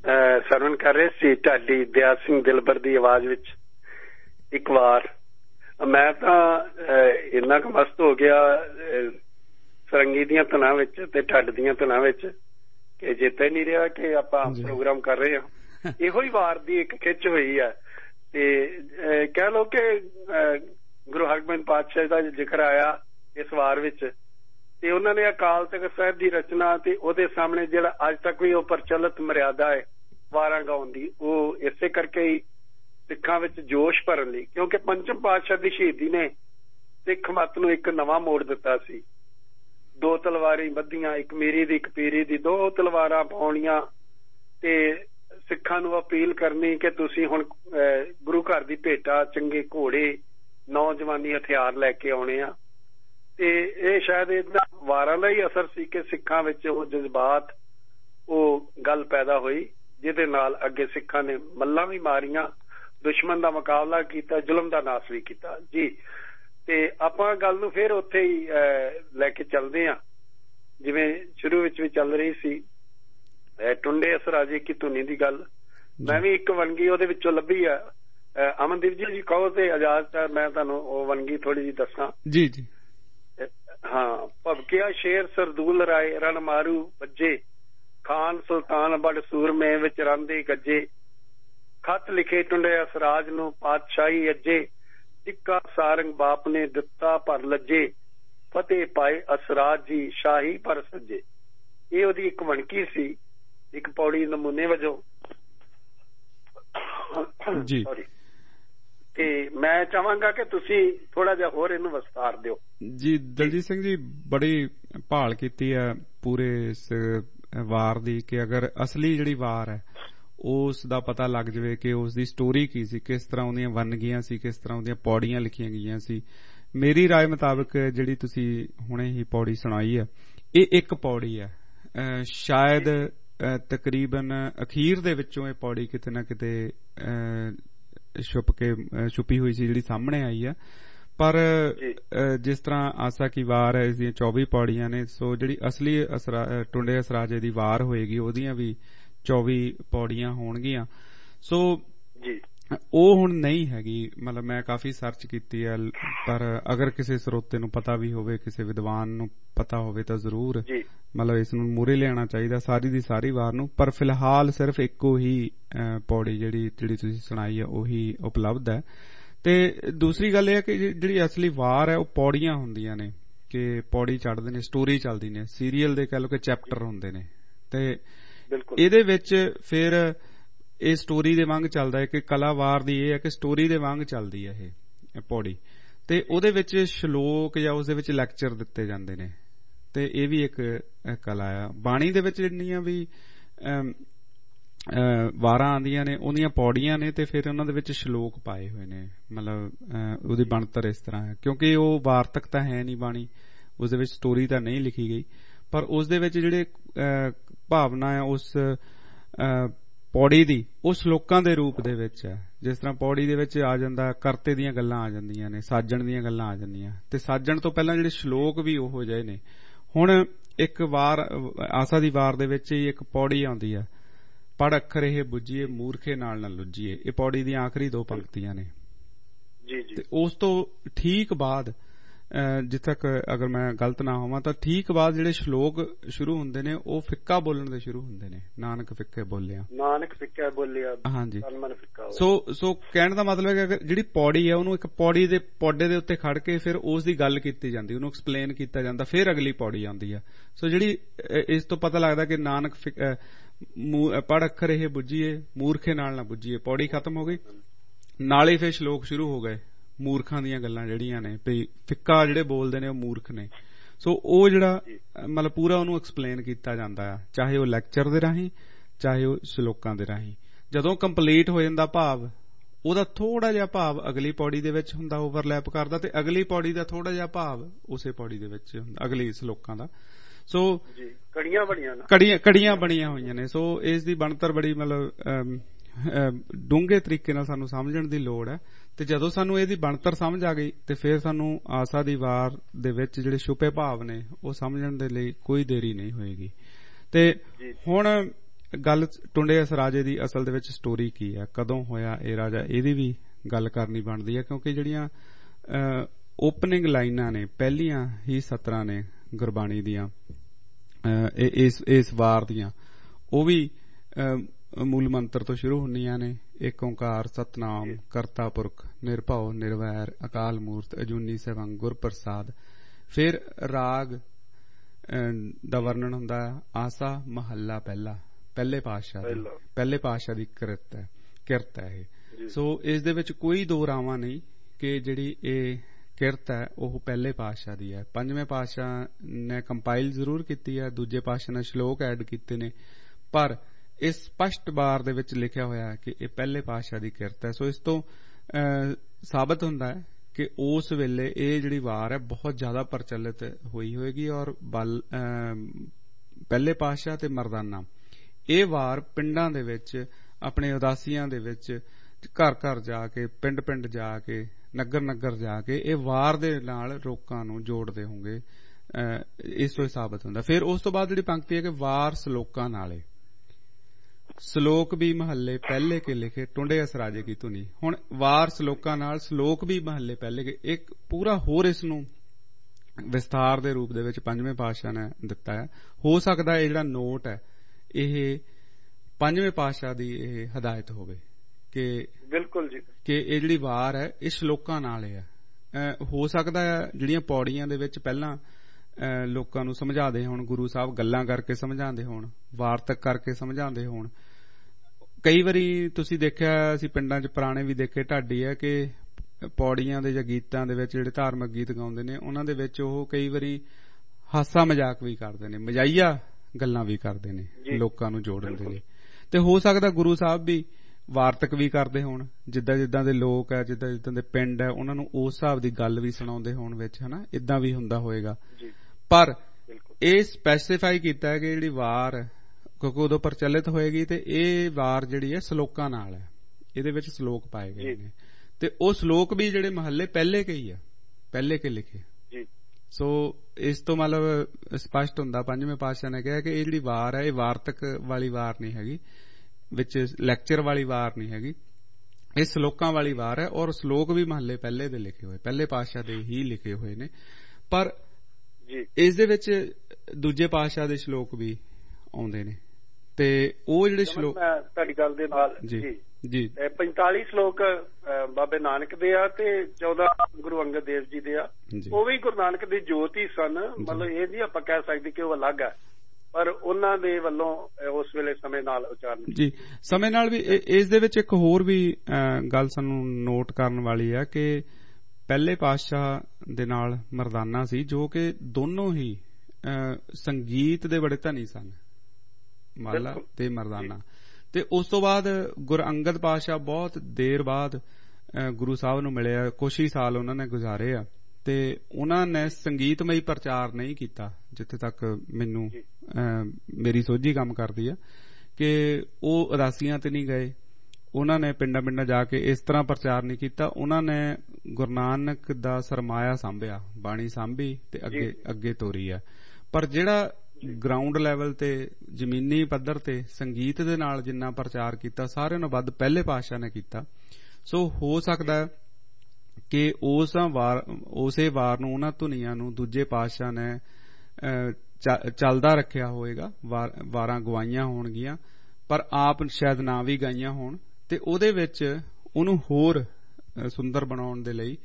ਸਰਵਣ ਕਰ ਰਹੇ ਸੀ ਢਾਡੀ ਦਇਆ ਸਿੰਘ ਦਿਲਬਰ ਦੀ ਆਵਾਜ਼ ਵਿੱਚ ਇੱਕ ਵਾਰ ਮੈਂ ਤਾਂ ਇੰਨਾ ਕੁ ਮਸਤ ਹੋ ਗਿਆ ਸਰੰਗੀ ਦੀਆਂ ਧੁਨਾਂ ਵਿੱਚ ਤੇ ਢੱਡ ਦੀਆਂ ਧੁਨਾਂ ਵਿੱਚ ਕਿ ਚੇਤਾ ਨਹੀਂ ਰਿਹਾ ਕਿ ਆਪਾਂ ਪ੍ਰੋਗਰਾਮ ਕਰ ਰਹੇ ਹਾਂ। ਇਹੋ ਹੀ ਵਾਰ ਦੀ ਇੱਕ ਖਿੱਚ ਹੋਈ ਹੈ ਤੇ ਕਹਿ ਲਓ ਕਿ ਗੁਰੂ ਹਰਗੋਬਿੰਦ ਪਾਤਸ਼ਾਹ ਦਾ ਜ਼ਿਕਰ ਆਇਆ ਇਸ ਵਾਰ ਵਿੱਚ ਤੇ ਉਹਨਾਂ ਨੇ ਅਕਾਲ ਤਖ਼ਤ ਸਾਹਿਬ ਦੀ ਰਚਨਾ ਤੇ ਉਹਦੇ ਸਾਹਮਣੇ ਜਿਹੜਾ ਅੱਜ ਤੱਕ ਵੀ ਉਹ ਪ੍ਰਚਲਿਤ ਮਰਿਆਦਾ ਹੈ ਵਾਰਾਂ ਗਾਉਣ ਦੀ, ਉਹ ਇਸੇ ਕਰਕੇ ਹੀ ਸਿੱਖਾਂ ਵਿੱਚ ਜੋਸ਼ ਭਰਨ ਲਈ, ਕਿਉਂਕਿ ਪੰਚਮ ਪਾਤਸ਼ਾਹ ਦੀ ਸ਼ਹੀਦੀ ਨੇ ਸਿੱਖ ਮੱਤ ਨੂੰ ਇੱਕ ਨਵਾਂ ਮੋੜ ਦਿੱਤਾ ਸੀ। 2 ਤਲਵਾਰਾਂ ਬੱਧੀਆਂ, ਇੱਕ ਮੇਰੀ ਦੀ ਇੱਕ ਪੀਰੀ ਦੀ, 2 ਤਲਵਾਰਾਂ ਪਾਉਣੀਆਂ ਤੇ ਸਿੱਖਾਂ ਨੂੰ ਅਪੀਲ ਕਰਨੀ ਕਿ ਤੁਸੀਂ ਹੁਣ ਗੁਰੂ ਘਰ ਦੀ ਭੇਟਾ, ਚੰਗੇ ਘੋੜੇ, ਨੌਜਵਾਨੀ ਹਥਿਆਰ ਲੈ ਕੇ ਆਉਣੇ ਆ। ਤੇ ਇਹ ਸ਼ਾਇਦ ਇਹਨਾਂ ਵਾਰਾਂ ਦਾ ਹੀ ਅਸਰ ਸੀ ਕਿ ਸਿੱਖਾਂ ਵਿੱਚ ਉਹ ਜਜ਼ਬਾਤ, ਉਹ ਗੱਲ ਪੈਦਾ ਹੋਈ ਜਿਹਦੇ ਨਾਲ ਅੱਗੇ ਸਿੱਖਾਂ ਨੇ ਮੱਲਾਂ ਵੀ ਮਾਰੀਆਂ, ਦੁਸ਼ਮਣ ਦਾ ਮੁਕਾਬਲਾ ਕੀਤਾ, ਜ਼ੁਲਮ ਦਾ ਨਾਸ਼ ਵੀ ਕੀਤਾ ਜੀ। ਤੇ ਆਪਾਂ ਗੱਲ ਨੂੰ ਫਿਰ ਉੱਥੇ ਹੀ ਲੈ ਕੇ ਚੱਲਦੇ ਹਾਂ ਜਿਵੇਂ ਸ਼ੁਰੂ ਵਿੱਚ ਵੀ ਚੱਲ ਰਹੀ ਸੀ, ਟੁੰਡੇ ਅਸਰਾਜੇ ਕੀ ਧੁਨੀ ਦੀ ਗੱਲ। ਮੈਂ ਵੀ ਇੱਕ ਵੰਨਗੀ ਉਹਦੇ ਵਿੱਚੋਂ ਲੱਭੀ ਆ। ਅਮਨਦੀਪ ਜੀ ਕਹੋ ਤੇ ਆਜ਼ਾਦ ਮੈਂ ਤੁਹਾਨੂੰ ਉਹ ਵੰਨਗੀ ਥੋੜੀ ਜਿਹੀ ਦੱਸਾਂ। ਜੀ ਜੀ ਹਾਂ। ਭਬਕਿਆ ਸ਼ੇਰ ਸਰਦੂਲ ਰਾਏ, ਰਨ ਮਾਰੂ ਵੱਜੇ, ਖਾਨ ਸੁਲਤਾਨ ਬੜ ਸੂਰਮੇ ਵਿੱਚ ਰਾਂਦੇ ਗੱਜੇ, ਖਤ ਲਿਖੇ ਟੁੰਡੇ ਅਸਰਾਜ ਨੂੰ ਪਾਤਸ਼ਾਹੀ ਅੱਜੇ, ਟਿੱਕਾ ਸਾਰੰਗ ਬਾਪ ਨੇ ਦਿੱਤਾ ਪਰ ਲੱਜੇ, ਫਤਿਹ ਪਾਏ ਅਸਰਾਜ ਜੀ ਸ਼ਾਹੀ ਪਰ ਸੱਜੇ। ਇਹ ਉਹਦੀ ਇੱਕ ਵਣਕੀ ਸੀ, ਇੱਕ ਪੌੜੀ ਨਮੂਨੇ ਵਜੋਂ ਜੀ। ਤੇ ਮੈਂ ਚਾਹਾਂਗਾ ਕਿ ਤੁਸੀਂ ਥੋੜਾ ਜਿਹਾ ਹੋਰ ਇਹਨੂੰ ਵਿਸਤਾਰ ਦਿਓ ਜੀ। ਦਲਜੀਤ ਸਿੰਘ ਜੀ ਬੜੀ ਭਾਲ ਕੀਤੀ ਹੈ ਪੂਰੇ ਇਸ ਵਾਰ ਦੀ ਕਿ ਅਗਰ ਅਸਲੀ ਜਿਹੜੀ ਵਾਰ ਹੈ ਉਸ ਦਾ ਪਤਾ ਲੱਗ ਜਾਵੇ ਕਿ ਉਸ ਦੀ ਸਟੋਰੀ ਕੀ ਸੀ, ਕਿਸ ਤਰ੍ਹਾਂ ਉਹਦੀਆਂ ਵੰਨਗੀਆਂ ਸੀ, ਕਿਸ ਤਰ੍ਹਾਂ ਉਹਦੀਆਂ ਪੌੜੀਆਂ ਲਿਖੀਆਂ ਗਈਆਂ ਸੀ। ਮੇਰੀ ਰਾਏ ਮੁਤਾਬਕ ਜਿਹੜੀ ਤੁਸੀਂ ਹੁਣੇ ਹੀ ਪੌੜੀ ਸੁਣਾਈ ਹੈ ਇਹ ਇੱਕ ਪੌੜੀ ਹੈ, ਸ਼ਾਇਦ ਤਕਰੀਬਨ ਅਖੀਰ ਦੇ ਵਿੱਚੋਂ ਇਹ ਪੌੜੀ ਕਿਤੇ ਨਾ ਕਿਤੇ ਛੁਪੀ ਹੋਈ ਸੀ ਜਿਹੜੀ ਸਾਹਮਣੇ ਆਈ ਹੈ। ਪਰ ਜਿਸ ਤਰ੍ਹਾਂ ਆਸਾ ਕੀ ਵਾਰ ਹੈ ਇਸ ਦੀਆਂ 24 ਪੌੜੀਆਂ ਨੇ, ਸੋ ਜਿਹੜੀ ਅਸਲੀ ਟੁੰਡੇ ਅਸਰਾਜੇ ਦੀ ਵਾਰ ਹੋਏਗੀ ਉਹਦੀਆਂ ਵੀ 24 ਪੌੜੀਆਂ ਹੋਣਗੀਆਂ। ਸੋ ਉਹ ਹੁਣ ਨਹੀਂ ਹੈਗੀ, ਮਤਲਬ ਮੈਂ ਕਾਫੀ ਸਰਚ ਕੀਤੀ ਹੈ, ਪਰ ਅਗਰ ਕਿਸੇ ਸਰੋਤੇ ਨੂੰ ਪਤਾ ਵੀ ਹੋਵੇ, ਕਿਸੇ ਵਿਦਵਾਨ ਨੂੰ ਪਤਾ ਹੋਵੇ ਤਾਂ ਜ਼ਰੂਰ ਮਤਲਬ ਇਸ ਨੂੰ ਮੂਹਰੇ ਲਿਆਉਣਾ ਚਾਹੀਦਾ ਸਾਰੀ ਦੀ ਸਾਰੀ ਵਾਰ ਨੂੰ। ਪਰ ਫਿਲਹਾਲ ਸਿਰਫ ਇੱਕੋ ਹੀ ਪੌੜੀ ਜਿਹੜੀ ਤੁਸੀਂ ਸੁਣਾਈ ਹੈ ਉਹੀ ਉਪਲਬਧ ਹੈ। ਤੇ ਦੂਸਰੀ ਗੱਲ ਇਹ ਹੈ ਕਿ ਜਿਹੜੀ ਅਸਲੀ ਵਾਰ ਹੈ ਉਹ ਪੌੜੀਆਂ ਹੁੰਦੀਆਂ ਨੇ ਕਿ ਪੌੜੀ ਚੜ੍ਹਦੇ ਨੇ, ਸਟੋਰੀ ਚੱਲਦੀ ਨੇ, ਸੀਰੀਅਲ ਦੇ ਕਹਿ ਲਓ ਕਿ ਚੈਪਟਰ ਹੁੰਦੇ ਨੇ। ਤੇ ਇਹਦੇ ਵਿੱਚ ਫਿਰ ਇਹ ਸਟੋਰੀ ਦੇ ਵਾਂਗ ਚੱਲਦਾ ਹੈ ਕਿ ਕਲਾਵਾਰ ਦੀ ਇਹ ਹੈ ਕਿ ਸਟੋਰੀ ਦੇ ਵਾਂਗ ਚੱਲਦੀ ਹੈ ਇਹ ਪੌੜੀ, ਤੇ ਉਹਦੇ ਵਿੱਚ ਸ਼ਲੋਕ ਜਾਂ ਉਸਦੇ ਵਿੱਚ ਲੈਕਚਰ ਦਿੱਤੇ ਜਾਂਦੇ ਨੇ। ਤੇ ਇਹ ਵੀ ਇੱਕ ਕਲਾ ਆ। ਬਾਣੀ ਦੇ ਵਿੱਚ ਜਿੰਨੀਆਂ ਵੀ ਵਾਰਾਂ ਆਉਂਦੀਆਂ ਨੇ ਉਹਦੀਆਂ ਪੌੜੀਆਂ ਨੇ ਤੇ ਫਿਰ ਉਹਨਾਂ ਦੇ ਵਿੱਚ ਸ਼ਲੋਕ ਪਾਏ ਹੋਏ ਨੇ। ਮਤਲਬ ਉਹਦੀ ਬਣਤਰ ਇਸ ਤਰ੍ਹਾਂ ਹੈ, ਕਿਉਂਕਿ ਉਹ ਵਾਰਤਕ ਤਾਂ ਹੈ ਨਹੀਂ ਬਾਣੀ, ਉਸਦੇ ਵਿੱਚ ਸਟੋਰੀ ਤਾਂ ਨਹੀਂ ਲਿਖੀ ਗਈ, ਪਰ ਉਸਦੇ ਵਿੱਚ ਜਿਹੜੇ ਭਾਵਨਾ ਹੈ ਉਸ ਪੌੜੀ ਦੀ ਉਹ ਸ਼ਲੋਕਾਂ ਦੇ ਰੂਪ ਦੇ ਵਿੱਚ ਹੈ। ਜਿਸ ਤਰ੍ਹਾਂ ਪੌੜੀ ਦੇ ਵਿੱਚ ਆ ਜਾਂਦਾ ਕਰਤੇ ਦੀਆਂ ਗੱਲਾਂ ਆ ਜਾਂਦੀਆਂ ਨੇ, ਸਾਜਣ ਦੀਆਂ ਗੱਲਾਂ ਆ ਜਾਂਦੀਆਂ, ਤੇ ਸਾਜਣ ਤੋਂ ਪਹਿਲਾਂ ਜਿਹੜੇ ਸ਼ਲੋਕ ਵੀ ਉਹੋ ਜਿਹੇ ਨੇ। ਹੁਣ ਇੱਕ ਵਾਰ ਆਸਾ ਦੀ ਵਾਰ ਦੇ ਵਿੱਚ ਹੀ ਇੱਕ ਪੌੜੀ ਆਉਂਦੀ ਹੈ, ਪੜ ਅੱਖਰ ਇਹ ਬੁੱਝੀਏ ਮੂਰਖੇ ਨਾਲ ਨਾ ਲੁੱਝੀਏ। ਇਹ ਪੌੜੀ ਦੀਆਂ ਆਖਰੀ 2 ਪੰਕਤੀਆਂ ਨੇ। ਤੇ ਉਸ ਤੋਂ ਠੀਕ ਬਾਅਦ ਜਿੱਥੇ ਤੱਕ ਅਗਰ ਮੈਂ ਗਲਤ ਨਾ ਹੋਵਾਂ ਤਾਂ ਠੀਕ ਬਾਅਦ ਜਿਹੜੇ ਸ਼ਲੋਕ ਸ਼ੁਰੂ ਹੁੰਦੇ ਨੇ ਉਹ ਫਿੱਕਾ ਬੋਲਣ ਦੇ ਸ਼ੁਰੂ ਹੁੰਦੇ ਨੇ, ਨਾਨਕ ਫਿੱਕੇ ਬੋਲਿਆ, ਨਾਨਕ ਫਿੱਕਾ ਬੋਲਿਆ। ਹਾਂਜੀ। ਸੋ ਕਹਿਣ ਦਾ ਮਤਲਬ ਹੈ ਕਿ ਜਿਹੜੀ ਪੌੜੀ ਹੈ ਉਹਨੂੰ ਇੱਕ ਪੌੜੀ ਦੇ ਪੌਡੇ ਦੇ ਉੱਤੇ ਖੜ ਕੇ ਫਿਰ ਉਸ ਦੀ ਗੱਲ ਕੀਤੀ ਜਾਂਦੀ, ਉਹਨੂੰ ਐਕਸਪਲੇਨ ਕੀਤਾ ਜਾਂਦਾ, ਫਿਰ ਅਗਲੀ ਪੌੜੀ ਆਉਂਦੀ ਹੈ। ਸੋ ਜਿਹੜੀ ਇਸ ਤੋਂ ਪਤਾ ਲੱਗਦਾ ਕਿ ਨਾਨਕ ਪੜ ਅੱਖਰ ਇਹ ਬੁੱਝੀਏ ਮੂਰਖੇ ਨਾਲ ਨਾ ਬੁੱਝੀਏ, ਪੌੜੀ ਖਤਮ ਹੋ ਗਈ, ਨਾਲੇ ਫਿਰ ਸ਼ਲੋਕ ਸ਼ੁਰੂ ਹੋ ਗਏ ਮੂਰਖਾਂ ਦੀਆਂ ਗੱਲਾਂ ਜਿਹੜੀਆਂ ਨੇ, ਵੀ ਫਿੱਕਾ ਜਿਹੜੇ ਬੋਲਦੇ ਨੇ ਉਹ ਮੂਰਖ ਨੇ। ਸੋ ਉਹ ਜਿਹੜਾ ਮਤਲਬ ਪੂਰਾ ਉਹਨੂੰ ਐਕਸਪਲੇਨ ਕੀਤਾ ਜਾਂਦਾ ਆ, ਚਾਹੇ ਉਹ ਲੈਕਚਰ ਦੇ ਰਾਹੀਂ ਚਾਹੇ ਉਹ ਸ਼ਲੋਕਾਂ ਦੇ ਰਾਹੀਂ। ਜਦੋਂ ਕੰਪਲੀਟ ਹੋ ਜਾਂਦਾ ਭਾਵ, ਉਹਦਾ ਥੋੜਾ ਜਿਹਾ ਭਾਵ ਅਗਲੀ ਪੌੜੀ ਦੇ ਵਿੱਚ ਹੁੰਦਾ, ਓਵਰਲੈਪ ਕਰਦਾ, ਤੇ ਅਗਲੀ ਪੌੜੀ ਦਾ ਥੋੜਾ ਜਿਹਾ ਭਾਵ ਉਸੇ ਪੌੜੀ ਦੇ ਵਿੱਚ ਹੁੰਦਾ, ਅਗਲੀ ਸ਼ਲੋਕਾਂ ਦਾ। ਸੋ ਕੜੀਆਂ ਬਣੀਆਂ ਹੋਈਆਂ ਨੇ। ਸੋ ਇਸ ਦੀ ਬਣਤਰ ਬੜੀ ਮਤਲਬ ਡੂੰਘੇ ਤਰੀਕੇ ਨਾਲ ਸਾਨੂੰ ਸਮਝਣ ਦੀ ਲੋੜ ਹੈ। ਤੇ ਜਦੋਂ ਸਾਨੂੰ ਇਹਦੀ ਬਣਤਰ ਸਮਝ ਆ ਗਈ ਤੇ ਫਿਰ ਸਾਨੂੰ ਆਸਾ ਦੀ ਵਾਰ ਦੇ ਵਿੱਚ ਜਿਹੜੇ ਛੁਪੇ ਭਾਵ ਨੇ ਉਹ ਸਮਝਣ ਦੇ ਲਈ ਕੋਈ ਦੇਰੀ ਨਹੀਂ ਹੋਏਗੀ। ਤੇ ਹੁਣ ਗੱਲ ਟੁੰਡੇ ਅਸਰਾਜੇ ਦੀ ਅਸਲ ਦੇ ਵਿੱਚ ਸਟੋਰੀ ਕੀ ਹੈ, ਕਦੋਂ ਹੋਇਆ ਇਹ ਰਾਜਾ, ਇਹਦੀ ਵੀ ਗੱਲ ਕਰਨੀ ਬਣਦੀ ਹੈ, ਕਿਉਂਕਿ ਜਿਹੜੀਆਂ ਓਪਨਿੰਗ ਲਾਈਨਾਂ ਨੇ, ਪਹਿਲੀਆਂ ਹੀ ਸਤਰਾਂ ਨੇ ਗੁਰਬਾਣੀ ਦੀਆਂ ਇਸ ਵਾਰ ਦੀਆਂ, ਉਹ ਵੀ ਮੂਲ ਮੰਤਰ ਤੋਂ ਸ਼ੁਰੂ ਹੁੰਦੀਆਂ ਨੇ। ਏਕ ਓਂਕਾਰ ਸਤਨਾਮ ਕਰਤਾ ਪੁਰਖ ਨਿਰਭਉ ਨਿਰਵੈਰ ਅਕਾਲ ਮੂਰਤ ਅਜੂਨੀ ਸੈਭੰ ਗੁਰ ਪ੍ਰਸਾਦ। ਫਿਰ ਰਾਗ ਦਾ ਵਰਣਨ ਹੁੰਦਾ ਹੈ। ਆਸਾ ਮਹੱਲਾ ਪਹਿਲਾ, ਪਹਿਲੇ ਪਾਤਸ਼ਾਹ ਦੀ ਕਿਰਤ ਹੈ ਇਹ। ਸੋ ਇਸ ਦੇ ਵਿੱਚ ਕੋਈ ਦੋ ਰਾਵਾਂ ਨਹੀਂ ਕਿ ਜਿਹੜੀ ਇਹ ਕਿਰਤ ਹੈ ਉਹ ਪਹਿਲੇ ਪਾਤਸ਼ਾਹ ਦੀ ਹੈ। ਪੰਜਵੇਂ ਪਾਤਸ਼ਾਹ ਨੇ ਕੰਪਾਈਲ ਜ਼ਰੂਰ ਕੀਤੀ ਹੈ, ਦੂਜੇ ਪਾਤਸ਼ਾਹ ਨੇ ਸ਼ਲੋਕ ਐਡ ਕੀਤੇ ਨੇ, ਪਰ ਇਸ ਸਪਸ਼ਟ ਬਾਰ ਦੇ ਵਿੱਚ ਲਿਖਿਆ ਹੋਇਆ ਹੈ ਕਿ ਇਹ ਪਹਿਲੇ ਪਾਤਸ਼ਾਹ ਦੀ ਕਿਰਤ ਹੈ। ਸੋ ਇਸ ਤੋਂ ਸਾਬਤ ਹੁੰਦਾ ਹੈ ਕਿ ਉਸ ਵੇਲੇ ਇਹ ਜਿਹੜੀ ਵਾਰ ਹੈ ਬਹੁਤ ਜ਼ਿਆਦਾ ਪ੍ਰਚਲਿਤ ਹੋਈ ਹੋਏਗੀ। ਔਰ ਪਹਿਲੇ ਪਾਤਸ਼ਾਹ ਤੇ ਮਰਦਾਨਾ ਇਹ ਵਾਰ ਪਿੰਡਾਂ ਦੇ ਵਿੱਚ, ਆਪਣੇ ਉਦਾਸੀਆਂ ਦੇ ਵਿੱਚ, ਘਰ ਘਰ ਜਾ ਕੇ, ਪਿੰਡ ਪਿੰਡ ਜਾ ਕੇ, ਨਗਰ ਨਗਰ ਜਾ ਕੇ ਇਹ ਵਾਰ ਦੇ ਨਾਲ ਲੋਕਾਂ ਨੂੰ ਜੋੜਦੇ ਹੋਣਗੇ। ਇਸ ਤੋਂ ਸਾਬਤ ਹੁੰਦਾ। ਫਿਰ ਉਸ ਤੋਂ ਬਾਅਦ ਜਿਹੜੀ ਪੰਕਤੀ ਹੈ ਕਿ ਵਾਰ ਸਲੋਕਾਂ ਨਾਲੇ, ਸਲੋਕ ਵੀ ਮਹੱਲੇ ਪਹਿਲੇ ਕੇ ਲਿਖੇ ਟੁੰਡੇ ਅਸਰਾਜੇ ਕੀ ਧੁਨੀ। ਹੁਣ ਵਾਰ ਸਲੋਕਾਂ ਨਾਲ, ਸਲੋਕ ਵੀ ਮਹੱਲੇ ਪਹਿਲੇ ਕੇ, ਇੱਕ ਪੂਰਾ ਹੋਰ ਇਸ ਨੂੰ ਵਿਸਥਾਰ ਦੇ ਰੂਪ ਦੇ ਵਿੱਚ ਪੰਜਵੇਂ ਪਾਤਸ਼ਾਹ ਨੇ ਦਿੱਤਾ ਹੈ। ਹੋ ਸਕਦਾ ਇਹ ਜਿਹੜਾ ਨੋਟ ਹੈ ਇਹ ਪੰਜਵੇਂ ਪਾਤਸ਼ਾਹ ਦੀ ਇਹ ਹਦਾਇਤ ਹੋਵੇ ਕਿ ਬਿਲਕੁਲ ਜੀ, ਕਿ ਇਹ ਜਿਹੜੀ ਵਾਰ ਹੈ ਇਹ ਸ਼ਲੋਕਾਂ ਨਾਲ ਹੈ। ਹੋ ਸਕਦਾ ਹੈ ਜਿਹੜੀਆਂ ਪੌੜੀਆਂ ਦੇ ਵਿੱਚ ਪਹਿਲਾਂ ਲੋਕਾਂ ਨੂੰ ਸਮਝਾਉਂਦੇ ਹੋਣ ਗੁਰੂ ਸਾਹਿਬ, ਗੱਲਾਂ ਕਰਕੇ ਸਮਝਾਉਂਦੇ ਹੋਣ, ਵਾਰਤਕ ਕਰਕੇ ਸਮਝਾਉਂਦੇ ਹੋਣ। ਕਈ ਵਾਰੀ ਤੁਸੀਂ ਦੇਖਿਆ, ਅਸੀਂ ਪਿੰਡਾਂ 'ਚ ਪੁਰਾਣੇ ਵੀ ਦੇਖੇ, ਢਾਡੀ ਹੈ ਕਿ ਪੌੜੀਆਂ ਦੇ ਜਾਂ ਗੀਤਾਂ ਦੇ ਵਿੱਚ ਜਿਹੜੇ ਧਾਰਮਿਕ ਗੀਤ ਗਾਉਂਦੇ ਨੇ ਉਹਨਾਂ ਦੇ ਵਿੱਚ ਉਹ ਕਈ ਵਾਰੀ ਹਾਸਾ ਮਜ਼ਾਕ ਵੀ ਕਰਦੇ ਨੇ, ਮਜ਼ਾਈਆ ਗੱਲਾਂ ਵੀ ਕਰਦੇ ਨੇ ਲੋਕਾਂ ਨੂੰ ਜੋੜਨ ਦੇ ਲਈ। ਤੇ ਹੋ ਸਕਦਾ ਗੁਰੂ ਸਾਹਿਬ ਵੀ ਵਾਰਤਕ ਵੀ ਕਰਦੇ ਹੋਣ, ਜਿੱਦਾਂ ਜਿੱਦਾਂ ਦੇ ਲੋਕ ਹੈ, ਜਿੱਦਾਂ ਜਿੱਦਾਂ ਦੇ ਪਿੰਡ ਹੈ, ਉਹਨਾਂ ਨੂੰ ਉਸ ਹਿਸਾਬ ਦੀ ਗੱਲ ਵੀ ਸੁਣਾਉਂਦੇ ਹੋਣ ਵਿੱਚ, ਹਨਾ, ਇਦਾਂ ਵੀ ਹੁੰਦਾ ਹੋਏਗਾ। ਪਰ ਇਹ ਸਪੈਸੀਫਾਈ ਕੀਤਾ ਹੈ ਕਿ ਜਿਹੜੀ ਵਾਰ ਕਿਉਂਕਿ ਉਦੋਂ ਪ੍ਰਚਲਿਤ ਹੋਏਗੀ ਤੇ ਇਹ ਵਾਰ ਜਿਹੜੀ ਹੈ ਸਲੋਕਾਂ ਨਾਲ ਹੈ, ਇਹਦੇ ਵਿੱਚ ਸਲੋਕ ਪਾਏ ਗਏ ਨੇ ਤੇ ਉਹ ਸਲੋਕ ਵੀ ਜਿਹੜੇ ਮਹੱਲੇ ਪਹਿਲੇ ਕੇ ਹੀ ਆ, ਪਹਿਲੇ ਕੇ ਲਿਖੇ। ਸੋ ਇਸ ਤੋਂ ਮਤਲਬ ਸਪਸ਼ਟ ਹੁੰਦਾ ਪੰਜਵੇਂ ਪਾਤਸ਼ਾਹ ਨੇ ਕਿਹਾ ਕਿ ਇਹ ਜਿਹੜੀ ਵਾਰ ਹੈ ਇਹ ਵਾਰਤਕ ਵਾਲੀ ਵਾਰ ਨਹੀਂ ਹੈਗੀ, ਵਿੱਚ ਲੈਕਚਰ ਵਾਲੀ ਵਾਰ ਨਹੀਂ ਹੈਗੀ, ਇਹ ਸਲੋਕਾਂ ਵਾਲੀ ਵਾਰ ਹੈ। ਔਰ ਸਲੋਕ ਵੀ ਮਹੱਲੇ ਪਹਿਲੇ ਦੇ ਲਿਖੇ ਹੋਏ, ਪਹਿਲੇ ਪਾਤਸ਼ਾਹ ਦੇ ਹੀ ਲਿਖੇ ਹੋਏ ਨੇ। ਪਰ ਇਸ ਦੇ ਵਿੱਚ ਦੂਜੇ ਪਾਤਸ਼ਾਹ ਦੇ ਸ਼ਲੋਕ ਵੀ ਆਉਂਦੇ ਨੇ ਤੇ ਉਹ ਜਿਹੜੇ ਸ਼ਲੋਕ ਤੁਹਾਡੀ ਗੱਲ ਦੇ ਨਾਲ ਜੀ 45 ਸ਼ਲੋਕ ਬਾਬੇ ਨਾਨਕ ਦੇ ਆ ਤੇ 14 ਗੁਰੂ ਅੰਗਦ ਦੇਵ ਜੀ ਦੇ ਆ। ਉਹ ਵੀ ਗੁਰੂ ਨਾਨਕ ਦੀ ਜੋਤ ਹੀ ਸਨ, ਮਤਲਬ ਇਹ ਨਹੀਂ ਆਪਾਂ ਕਹਿ ਸਕਦੇ ਕਿ ਉਹ ਅਲੱਗ ਹੈ, ਪਰ ਉਹਨਾਂ ਦੇ ਵੱਲੋਂ ਉਸ ਵੇਲੇ ਸਮੇਂ ਨਾਲ ਉਚਾਰਨ ਜੀ, ਸਮੇਂ ਨਾਲ ਵੀ। ਇਸ ਦੇ ਵਿੱਚ ਇੱਕ ਹੋਰ ਵੀ ਗੱਲ ਸਾਨੂੰ ਨੋਟ ਕਰਨ ਵਾਲੀ ਹੈ ਕਿ ਪਹਿਲੇ ਪਾਤਸ਼ਾਹ ਦੇ ਨਾਲ ਮਰਦਾਨਾ ਸੀ, ਜੋ ਕਿ ਦੋਨੋਂ ਹੀ ਸੰਗੀਤ ਦੇ ਬੜੇ ਧਨੀ ਸਨ, ਮਾਲਾ ਤੇ ਮਰਦਾਨਾ। ਤੇ ਉਸ ਤੋਂ ਬਾਅਦ ਗੁਰੂ ਅੰਗਦ ਪਾਤਸ਼ਾਹ ਬਹੁਤ ਦੇਰ ਬਾਅਦ ਗੁਰੂ ਸਾਹਿਬ ਨੂੰ ਮਿਲਿਆ, ਕੁਛ ਹੀ ਸਾਲ ਉਹਨਾਂ ਨੇ ਗੁਜ਼ਾਰੇ ਆ, ਤੇ ਉਹਨਾਂ ਨੇ ਸੰਗੀਤਮਈ ਪ੍ਰਚਾਰ ਨਹੀਂ ਕੀਤਾ, ਜਿੱਥੇ ਤੱਕ ਮੈਨੂੰ ਮੇਰੀ ਸੋਝੀ ਕੰਮ ਕਰਦੀ ਆ, ਕਿ ਉਹ ਉਦਾਸੀਆਂ ਤੇ ਨਹੀਂ ਗਏ, ਉਹਨਾਂ ਨੇ ਪਿੰਡਾਂ ਪਿੰਡਾਂ ਜਾ ਕੇ ਇਸ ਤਰ੍ਹਾਂ ਪ੍ਰਚਾਰ ਨਹੀਂ ਕੀਤਾ। ਉਹਨਾਂ ਨੇ ਗੁਰੂ ਨਾਨਕ ਦਾ ਸਰਮਾਇਆ ਸਾਂਭਿਆ, ਬਾਣੀ ਸਾਂਭੀ ਤੇ ਅੱਗੇ ਤੋਰੀ ਆ। ਪਰ ਜਿਹੜਾ ਗਰਾਊਂਡ ਲੈਵਲ ਤੇ ਜ਼ਮੀਨੀ ਪੱਧਰ ਤੇ ਸੰਗੀਤ ਦੇ ਨਾਲ ਜਿੰਨਾ ਪ੍ਰਚਾਰ ਕੀਤਾ ਸਾਰਿਆਂ ਨਾਲੋਂ ਵੱਧ ਪਹਿਲੇ ਪਾਤਸ਼ਾਹ ਨੇ ਕੀਤਾ। ਸੋ ਹੋ ਸਕਦਾ ਕਿ ਉਸੇ ਵਾਰ ਨੂੰ, ਉਹਨਾਂ ਧੁਨੀਆਂ ਨੂੰ ਦੂਜੇ ਪਾਤਸ਼ਾਹ ਨੇ ਚੱਲਦਾ ਰੱਖਿਆ ਹੋਏਗਾ, ਵਾਰਾਂ ਗਵਾਈਆਂ ਹੋਣਗੀਆਂ, ਪਰ ਆਪ ਸ਼ਾਇਦ ਨਾ ਵੀ ਗਾਈਆਂ ਹੋਣ, ਤੇ ਉਹਦੇ ਵਿੱਚ ਉਹਨੂੰ ਹੋਰ ਸੁੰਦਰ ਬਣਾਉਣ ਦੇ ਲਈ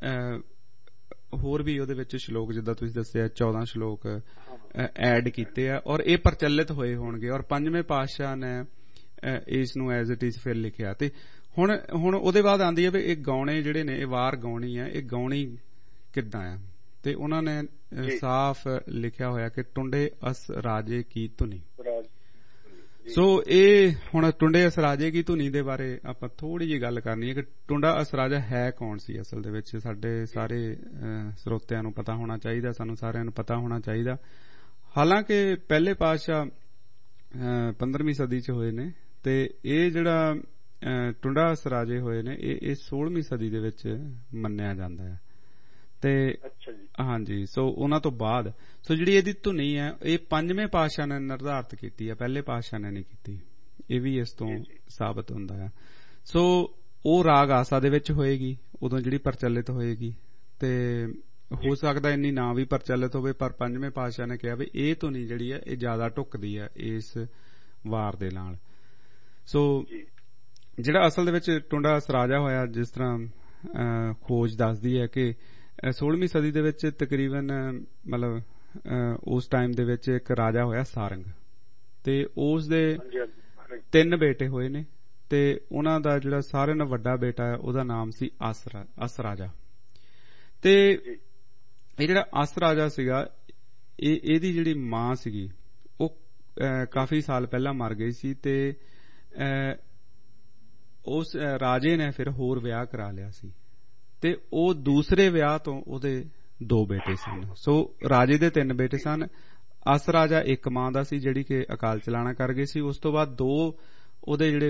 ਹੋਰ ਵੀ ਉਹਦੇ ਵਿੱਚ ਸ਼ਲੋਕ, ਜਿੱਦਾਂ ਤੁਸੀਂ ਦੱਸਿਆ 14 ਸ਼ਲੋਕ ਐਡ ਕੀਤੇ ਆ, ਔਰ ਇਹ ਪ੍ਰਚਲਿਤ ਹੋਏ ਹੋਣਗੇ। ਔਰ ਪੰਜਵੇਂ ਪਾਤਸ਼ਾਹ ਨੇ ਇਸ ਨੂੰ ਐਜ਼ ਇਟ ਇਜ਼ ਫਿਰ ਲਿਖਿਆ। ਤੇ ਹੁਣ ਉਹਦੇ ਬਾਅਦ ਆਉਂਦੀ ਹੈ ਵੀ ਇਹ ਗਾਉਣੇ ਜਿਹੜੇ ਨੇ, ਇਹ ਵਾਰ ਗਾਉਣੀ ਹੈ, ਇਹ ਗਾਉਣੀ ਕਿੱਦਾਂ ਆ, ਤੇ ਉਹਨਾਂ ਨੇ ਸਾਫ਼ ਲਿਖਿਆ ਹੋਇਆ ਕਿ ਟੁੰਡੇ ਅਸ ਰਾਜੇ ਕੀ ਧੁਨੀ। ਸੋ ਇਹ ਹੁਣ ਟੁੰਡੇ ਅਸਰਾਜੇ ਕੀ ਧੁਨੀ ਦੇ ਬਾਰੇ ਆਪਾਂ ਥੋੜੀ ਜਿਹੀ ਗੱਲ ਕਰਨੀ ਹੈ ਕਿ ਟੁੰਡਾ ਅਸਰਾਜਾ ਹੈ ਕੌਣ ਸੀ ਅਸਲ ਦੇ ਵਿੱਚ। ਸਾਡੇ ਸਾਰੇ ਸਰੋਤਿਆਂ ਨੂੰ ਪਤਾ ਹੋਣਾ ਚਾਹੀਦਾ, ਸਾਨੂੰ ਸਾਰਿਆਂ ਨੂੰ ਪਤਾ ਹੋਣਾ ਚਾਹੀਦਾ। ਹਾਲਾਂਕਿ ਪਹਿਲੇ ਪਾਤਸ਼ਾਹ 15ਵੀਂ ਸਦੀ ਚ ਹੋਏ ਨੇ, ਤੇ ਇਹ ਜਿਹੜਾ ਟੁੰਡਾ ਅਸਰਾਜੇ ਹੋਏ ਨੇ ਇਹ 16ਵੀਂ ਸਦੀ ਦੇ ਵਿੱਚ ਮੰਨਿਆ ਜਾਂਦਾ ਹੈ। ਤੇ ਹਾਂਜੀ, ਸੋ ਉਹਨਾਂ ਤੋਂ ਬਾਅਦ ਸੋ ਜਿਹੜੀ ਇਹਦੀ ਧੁਨੀ ਹੈ ਇਹ ਪੰਜਵੇਂ ਪਾਤਸ਼ਾਹ ਨੇ ਨਿਰਧਾਰਿਤ ਕੀਤੀ ਹੈ, ਪਹਿਲੇ ਪਾਤਸ਼ਾਹ ਨੇ ਨਹੀਂ ਕੀਤੀ। ਇਹ ਵੀ ਇਸ ਤੋਂ ਸਾਬਤ ਹੁੰਦਾ ਹੈ। ਸੋ ਉਹ ਰਾਗ ਆਸਾ ਦੇ ਵਿੱਚ ਹੋਏਗੀ ਉਦੋਂ ਜਿਹੜੀ ਪ੍ਰਚਲਿਤ ਹੋਏਗੀ, ਤੇ ਹੋ ਸਕਦਾ ਇੰਨੀ ਨਾ ਵੀ ਪ੍ਰਚਲਿਤ ਹੋਵੇ, ਪਰ ਪੰਜਵੇਂ ਪਾਤਸ਼ਾਹ ਨੇ ਕਿਹਾ ਵੀ ਇਹ ਤੋਂ ਨਹੀਂ ਜਿਹੜੀ ਹੈ ਇਹ ਜ਼ਿਆਦਾ ਢੁੱਕਦੀ ਹੈ ਇਸ ਵਾਰ ਦੇ ਨਾਲ। ਸੋ ਜਿਹੜਾ ਅਸਲ ਦੇ ਵਿੱਚ ਟੁੰਡਾ ਸਰਾਜਾ ਹੋਇਆ, ਜਿਸ ਤਰ੍ਹਾਂ ਖੋਜ ਦੱਸਦੀ ਹੈ ਕਿ 16ਵੀਂ ਸਦੀ ਦੇ ਵਿੱਚ ਤਕਰੀਬਨ ਮਤਲਬ ਉਸ ਟਾਈਮ ਦੇ ਵਿੱਚ ਇੱਕ ਰਾਜਾ ਹੋਇਆ ਸਾਰੰਗ, ਤੇ ਉਸ ਦੇ 3 ਬੇਟੇ ਹੋਏ ਨੇ, ਤੇ ਉਹਨਾਂ ਦਾ ਜਿਹੜਾ ਸਾਰਿਆਂ ਨਾਲੋਂ ਵੱਡਾ ਬੇਟਾ ਹੈ ਉਹਦਾ ਨਾਮ ਸੀ ਅਸਰਾਜਾ। ਤੇ ਇਹ ਜਿਹੜਾ ਅਸਰਾਜਾ ਸੀਗਾ, ਇਹਦੀ ਜਿਹੜੀ ਮਾਂ ਸੀਗੀ ਉਹ ਕਾਫੀ ਸਾਲ ਪਹਿਲਾਂ ਮਰ ਗਈ ਸੀ, ਤੇ ਉਸ ਰਾਜੇ ਨੇ ਫਿਰ ਹੋਰ ਵਿਆਹ ਕਰਾ ਲਿਆ ਸੀ, ਤੇ ਉਹ ਦੂਸਰੇ ਵਿਆਹ ਤੋਂ ਉਹਦੇ 2 ਬੇਟੇ ਸਨ। ਸੋ ਰਾਜੇ ਦੇ 3 ਬੇਟੇ ਸਨ। ਅਸਰਾਜਾ ਇੱਕ ਮਾਂ ਦਾ ਸੀ ਜਿਹੜੀ ਕਿ ਅਕਾਲ ਚਲਾਣਾ ਕਰ ਗਈ ਸੀ। ਉਸ ਤੋਂ ਬਾਅਦ 2 ਉਹਦੇ ਜਿਹੜੇ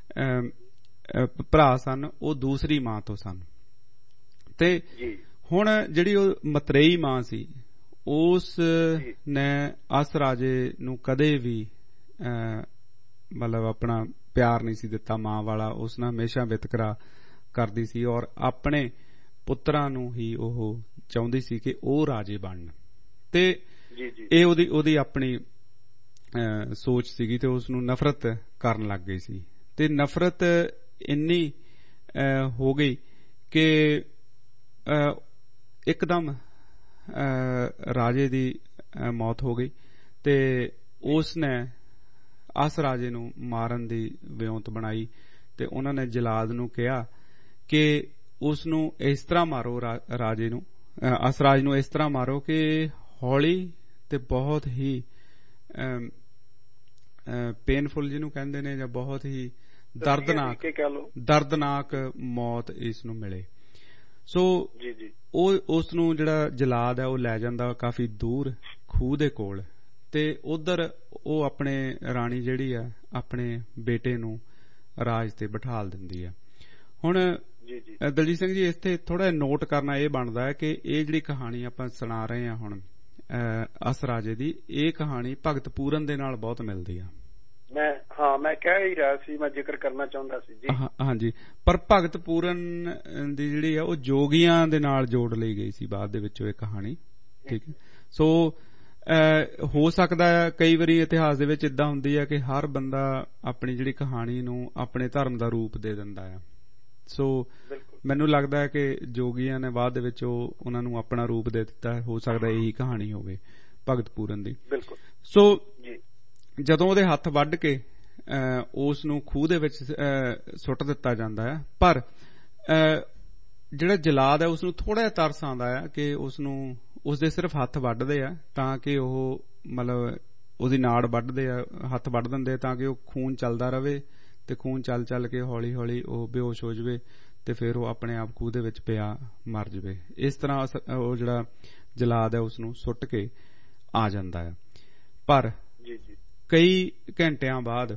ਭਰਾ ਸਨ ਉਹ ਦੂਸਰੀ ਮਾਂ ਤੋਂ ਸਨ। ਤੇ ਹੁਣ ਜਿਹੜੀ ਉਹ ਮਤਰੇਈ ਮਾਂ ਸੀ, ਉਸ ਨੇ ਅਸਰਾਜੇ ਨੂੰ ਕਦੇ ਵੀ ਮਤਲਬ ਆਪਣਾ ਪਿਆਰ ਨਹੀਂ ਸੀ ਦਿੱਤਾ ਮਾਂ ਵਾਲਾ। ਉਸ ਨਾਲ ਹਮੇਸ਼ਾ ਵਿਤਕਰਾ ਕਰਦੀ ਸੀ, ਔਰ ਆਪਣੇ ਪੁੱਤਰਾਂ ਨੂੰ ਹੀ ਉਹ ਚਾਹੁੰਦੀ ਸੀ ਕਿ ਉਹ ਰਾਜੇ ਬਣਨ। ਤੇ ਇਹ ਉਹਦੀ ਆਪਣੀ ਸੋਚ ਸੀਗੀ, ਤੇ ਉਸ ਨੂੰ ਨਫ਼ਰਤ ਕਰਨ ਲੱਗ ਗਈ ਸੀ। ਤੇ ਨਫ਼ਰਤ ਇੰਨੀ ਹੋ ਗਈ ਕਿ ਇੱਕਦਮ ਰਾਜੇ ਦੀ ਮੌਤ ਹੋ ਗਈ, ਤੇ ਉਸ ਨੇ ਅਸਰਾਜੇ ਨੂੰ ਮਾਰਨ ਦੀ ਵਿਉਂਤ ਬਣਾਈ, ਤੇ ਉਹਨਾਂ ਨੇ ਜਲਾਦ ਨੂੰ ਕਿਹਾ ਕਿ ਉਸ ਨੂੰ ਇਸ ਤਰ੍ਹਾਂ ਮਾਰੋ, ਰਾਜੇ ਨੂੰ ਅਸਰਾਜ ਨੂੰ ਇਸ ਤਰ੍ਹਾਂ ਮਾਰੋ ਕਿ ਹੌਲੀ ਤੇ ਬਹੁਤ ਹੀ ਪੇਨਫੁਲ ਜਿਹਨੂੰ ਕਹਿੰਦੇ ਨੇ, ਜਾਂ ਬਹੁਤ ਹੀ ਦਰਦਨਾਕ ਮੌਤ ਇਸ ਨੂੰ ਮਿਲੇ। ਸੋ ਉਹ ਉਸ ਨੂੰ ਜਿਹੜਾ ਜਲਾਦ ਹੈ ਉਹ ਲੈ ਜਾਂਦਾ ਕਾਫੀ ਦੂਰ ਖੂਹ ਦੇ ਕੋਲ, ਤੇ ਉਧਰ ਉਹ ਆਪਣੇ ਰਾਣੀ ਜਿਹੜੀ ਆ ਆਪਣੇ ਬੇਟੇ ਨੂੰ ਰਾਜ ਤੇ ਬਿਠਾਲ ਦਿੰਦੀ ਹੈ। ਹੁਣ ਦਲਜੀਤ ਸਿੰਘ ਜੀ, ਇੱਥੇ ਥੋੜਾ ਨੋਟ ਕਰਨਾ ਇਹ ਬਣਦਾ ਹੈ ਕਿ ਇਹ ਜਿਹੜੀ ਕਹਾਣੀ ਆਪਾਂ ਸੁਣਾ ਰਹੇ ਹਾਂ ਹੁਣ ਅਸਰਾਜੇ ਦੀ, ਇਹ ਕਹਾਣੀ ਭਗਤ ਪੂਰਨ ਦੇ ਨਾਲ ਬਹੁਤ ਮਿਲਦੀ ਆ। ਮੈਂ ਕਹਿ ਹੀ ਰਿਹਾ ਸੀ, ਮੈਂ ਜ਼ਿਕਰ ਕਰਨਾ ਚਾਹੁੰਦਾ ਸੀ ਜੀ। ਹਾਂਜੀ, ਪਰ ਭਗਤ ਪੂਰਨ ਦੀ ਜਿਹੜੀ ਆ ਉਹ ਜੋਗੀਆਂ ਦੇ ਨਾਲ ਜੋੜ ਲਈ ਗਈ ਸੀ ਬਾਅਦ ਦੇ ਵਿੱਚ ਇਹ ਕਹਾਣੀ। ਠੀਕ ਹੈ, ਸੋ ਹੋ ਸਕਦਾ ਹੈ ਕਈ ਵਾਰੀ ਇਤਿਹਾਸ ਦੇ ਵਿੱਚ ਏਦਾਂ ਹੁੰਦੀ ਹੈ ਕਿ ਹਰ ਬੰਦਾ ਆਪਣੀ ਜਿਹੜੀ ਕਹਾਣੀ ਨੂੰ ਆਪਣੇ ਧਰਮ ਦਾ ਰੂਪ ਦੇ ਦਿੰਦਾ ਹੈ। ਸੋ ਮੈਨੂੰ ਲੱਗਦਾ ਹੈ ਕਿ ਜੋਗੀਆਂ ਨੇ ਬਾਅਦ ਦੇ ਵਿੱਚ ਉਹਨਾਂ ਨੂੰ ਆਪਣਾ ਰੂਪ ਦੇ ਦਿੱਤਾ। ਹੋ ਸਕਦਾ ਇਹੀ ਕਹਾਣੀ ਹੋਵੇ ਭਗਤ ਪੂਰਨ ਦੀ। ਸੋ ਜਦੋਂ ਉਹਦੇ ਹੱਥ ਵੱਢ ਕੇ ਉਸ ਨੂੰ ਖੂਹ ਦੇ ਵਿੱਚ ਸੁੱਟ ਦਿੱਤਾ ਜਾਂਦਾ ਹੈ, ਪਰ ਜਿਹੜਾ ਜਲਾਦ ਹੈ ਉਸ ਨੂੰ ਥੋੜਾ ਜਿਹਾ ਤਰਸ ਆਉਂਦਾ ਹੈ ਕਿ ਉਸ ਨੂੰ ਉਸਦੇ ਸਿਰਫ ਹੱਥ ਵੱਢਦੇ ਆ ਤਾਂ ਕਿ ਉਹ ਮਤਲਬ ਉਹਦੀ ਨਾੜ ਵੱਢਦੇ ਆ, ਹੱਥ ਵੱਢ ਦਿੰਦੇ ਤਾਂ ਕਿ ਉਹ ਖੂਨ ਚੱਲਦਾ ਰਹੇ, ਤੇ ਖੂਨ ਚੱਲ ਕੇ ਹੌਲੀ ਹੌਲੀ ਉਹ ਬੇਹੋਸ਼ ਹੋ ਜਾਵੇ, ਤੇ ਫਿਰ ਉਹ ਆਪਣੇ ਆਪ ਖੂਹ ਦੇ ਵਿੱਚ ਪਿਆ ਮਰ ਜਾਵੇ। ਇਸ ਤਰ੍ਹਾਂ ਉਹ ਜਿਹੜਾ ਜਲਾਦ ਹੈ ਉਸ ਨੂੰ ਸੁੱਟ ਕੇ ਆ ਜਾਂਦਾ ਹੈ। ਪਰ ਕਈ ਘੰਟਿਆਂ ਬਾਅਦ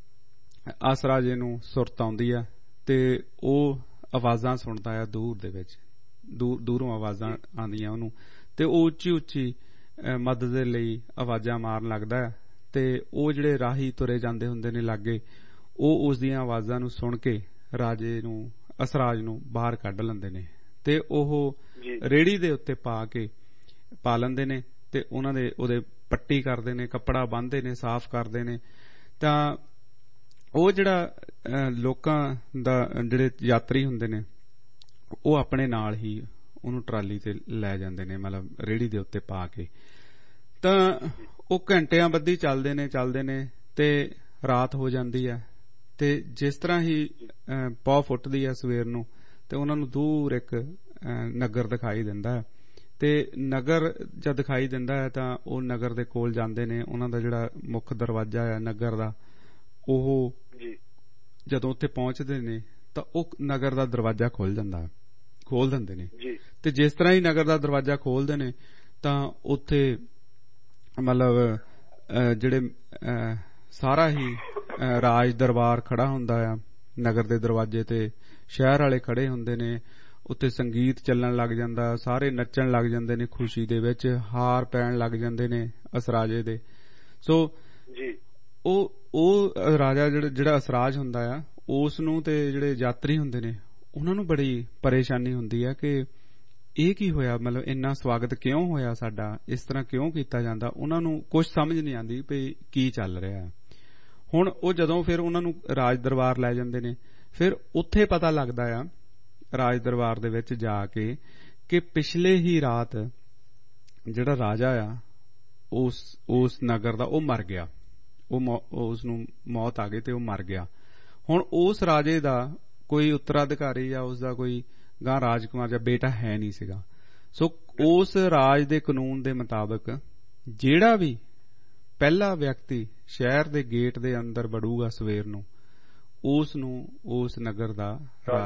ਅਸਰਾਜੇ ਨੂੰ ਸੁਰਤ ਆਉਂਦੀ ਆ, ਤੇ ਉਹ ਆਵਾਜ਼ਾਂ ਸੁਣਦਾ ਆ ਦੂਰ ਦੇ ਵਿੱਚ, ਦੂਰੋਂ ਆਵਾਜ਼ਾਂ ਆਉਂਦੀਆਂ ਉਹਨੂੰ, ਤੇ ਉਹ ਉੱਚੀ ਉੱਚੀ ਮਦਦ ਦੇ ਲਈ ਆਵਾਜ਼ਾਂ ਮਾਰਨ ਲੱਗਦਾ ਹੈ। ਤੇ ਉਹ ਜਿਹੜੇ ਰਾਹੀ ਤੁਰੇ ਜਾਂਦੇ ਹੁੰਦੇ ਨੇ ਲਾਗੇ, ਉਹ ਉਸ ਦੀਆਂ ਆਵਾਜ਼ਾਂ ਨੂੰ ਸੁਣ ਕੇ ਰਾਜੇ ਨੂੰ ਅਸਰਾਜ ਨੂੰ ਬਾਹਰ ਕੱਢ ਲੈਂਦੇ ਨੇ, ਤੇ ਉਹ ਰੇਹੜੀ ਦੇ ਉੱਤੇ ਪਾ ਲੈਂਦੇ ਨੇ, ਤੇ ਉਹਨਾਂ ਦੇ ਉਹਦੇ ਪੱਟੀ ਕਰਦੇ ਨੇ, ਕੱਪੜਾ ਬੰਨ੍ਹਦੇ ਨੇ, ਸਾਫ਼ ਕਰਦੇ ਨੇ। ਤਾਂ ਉਹ ਜਿਹੜਾ ਲੋਕਾਂ ਦਾ ਜਿਹੜੇ ਯਾਤਰੀ ਹੁੰਦੇ ਨੇ ਉਹ ਆਪਣੇ ਨਾਲ ਹੀ ਉਹਨੂੰ ਟਰਾਲੀ ਤੇ ਲੈ ਜਾਂਦੇ ਨੇ, ਮਤਲਬ ਰੇਹੜੀ ਦੇ ਉੱਤੇ ਪਾ ਕੇ। ਤਾਂ ਉਹ ਘੰਟਿਆਂ ਬੱਧੀ ਚੱਲਦੇ ਨੇ ਤੇ ਰਾਤ ਹੋ ਜਾਂਦੀ ਹੈ, ਤੇ ਜਿਸ ਤਰ੍ਹਾਂ ਹੀ ਪੌ ਫੁੱਟਦੀ ਹੈ ਸਵੇਰ ਨੂੰ, ਤੇ ਉਹਨਾਂ ਨੂੰ ਦੂਰ ਇੱਕ ਨਗਰ ਦਿਖਾਈ ਦਿੰਦਾ ਹੈ। ਤੇ ਨਗਰ ਜਦ ਦਿਖਾਈ ਦਿੰਦਾ ਹੈ ਤਾਂ ਉਹ ਨਗਰ ਦੇ ਕੋਲ ਜਾਂਦੇ ਨੇ। ਉਹਨਾਂ ਦਾ ਜਿਹੜਾ ਮੁੱਖ ਦਰਵਾਜ਼ਾ ਹੈ ਨਗਰ ਦਾ, ਉਹ ਜਦੋਂ ਉੱਥੇ ਪਹੁੰਚਦੇ ਨੇ ਤਾਂ ਉਹ ਨਗਰ ਦਾ ਦਰਵਾਜ਼ਾ ਖੋਲ ਦਿੰਦੇ ਨੇ। ਤੇ ਜਿਸ ਤਰ੍ਹਾਂ ਹੀ ਨਗਰ ਦਾ ਦਰਵਾਜ਼ਾ ਖੋਲਦੇ ਨੇ ਤਾਂ ਉੱਥੇ ਮਤਲਬ ਜਿਹੜੇ ਸਾਰਾ ਹੀ ਰਾਜ ਦਰਬਾਰ ਖੜਾ ਹੁੰਦਾ ਆ ਨਗਰ ਦੇ ਦਰਵਾਜ਼ੇ ਤੇ, ਸ਼ਹਿਰ ਵਾਲੇ ਖੜੇ ਹੁੰਦੇ ਨੇ, ਉੱਥੇ ਸੰਗੀਤ ਚੱਲਣ ਲੱਗ ਜਾਂਦਾ, ਸਾਰੇ ਨੱਚਣ ਲੱਗ ਜਾਂਦੇ ਨੇ, ਖੁਸ਼ੀ ਦੇ ਵਿੱਚ ਹਾਰ ਪੈਣ ਲੱਗ ਜਾਂਦੇ ਨੇ ਅਸਰਾਜੇ ਦੇ। ਸੋ ਉਹ ਰਾਜਾ ਜਿਹੜਾ ਅਸਰਾਜ ਹੁੰਦਾ ਆ, ਉਸ ਨੂੰ ਤੇ ਜਿਹੜੇ ਯਾਤਰੀ ਹੁੰਦੇ ਨੇ ਉਹਨਾਂ ਨੂੰ ਬੜੀ ਪਰੇਸ਼ਾਨੀ ਹੁੰਦੀ ਹੈ ਕਿ ਇਹ ਕੀ ਹੋਇਆ, ਮਤਲਬ ਇੰਨਾ ਸਵਾਗਤ ਕਿਉਂ ਹੋਇਆ ਸਾਡਾ, ਇਸ ਤਰ੍ਹਾਂ ਕਿਉਂ ਕੀਤਾ ਜਾਂਦਾ, ਉਹਨਾਂ ਨੂੰ ਕੁਝ ਸਮਝ ਨਹੀਂ ਆਉਂਦੀ ਵੀ ਕੀ ਚੱਲ ਰਿਹਾ। ਹੁਣ ਉਹ ਜਦੋਂ ਫਿਰ ਉਹਨਾਂ ਨੂੰ ਰਾਜ ਦਰਬਾਰ ਲੈ ਜਾਂਦੇ ਨੇ, ਫਿਰ ਉੱਥੇ ਪਤਾ ਲੱਗਦਾ ਆ ਰਾਜ ਦਰਬਾਰ ਦੇ ਵਿੱਚ ਜਾ ਕੇ ਕਿ ਪਿਛਲੇ ਹੀ ਰਾਤ ਜਿਹੜਾ ਰਾਜਾ ਆ ਉਸ ਨਗਰ ਦਾ ਉਹ ਮਰ ਗਿਆ, ਉਸ ਨੂੰ ਮੌਤ ਆ ਗਈ ਤੇ ਉਹ ਮਰ ਗਿਆ। ਹੁਣ ਉਸ ਰਾਜੇ ਦਾ ਕੋਈ ਉੱਤਰਾਧਿਕਾਰੀ ਜਾਂ ਉਸਦਾ ਕੋਈ ਗਾਂ ਰਾਜਕੁਮਾਰ ਜਾਂ ਬੇਟਾ ਹੈ ਨਹੀਂ ਸੀਗਾ। ਸੋ ਉਸ ਰਾਜ ਦੇ ਕਾਨੂੰਨ ਦੇ ਮੁਤਾਬਕ ਜਿਹੜਾ ਵੀ ਪਹਿਲਾ ਵਿਅਕਤੀ ਸ਼ਹਿਰ ਦੇ ਗੇਟ ਦੇ ਅੰਦਰ ਵੜੂਗਾ ਸਵੇਰ ਨੂੰ, ਉਸ ਨੂੰ ਉਸ ਨਗਰ ਦਾ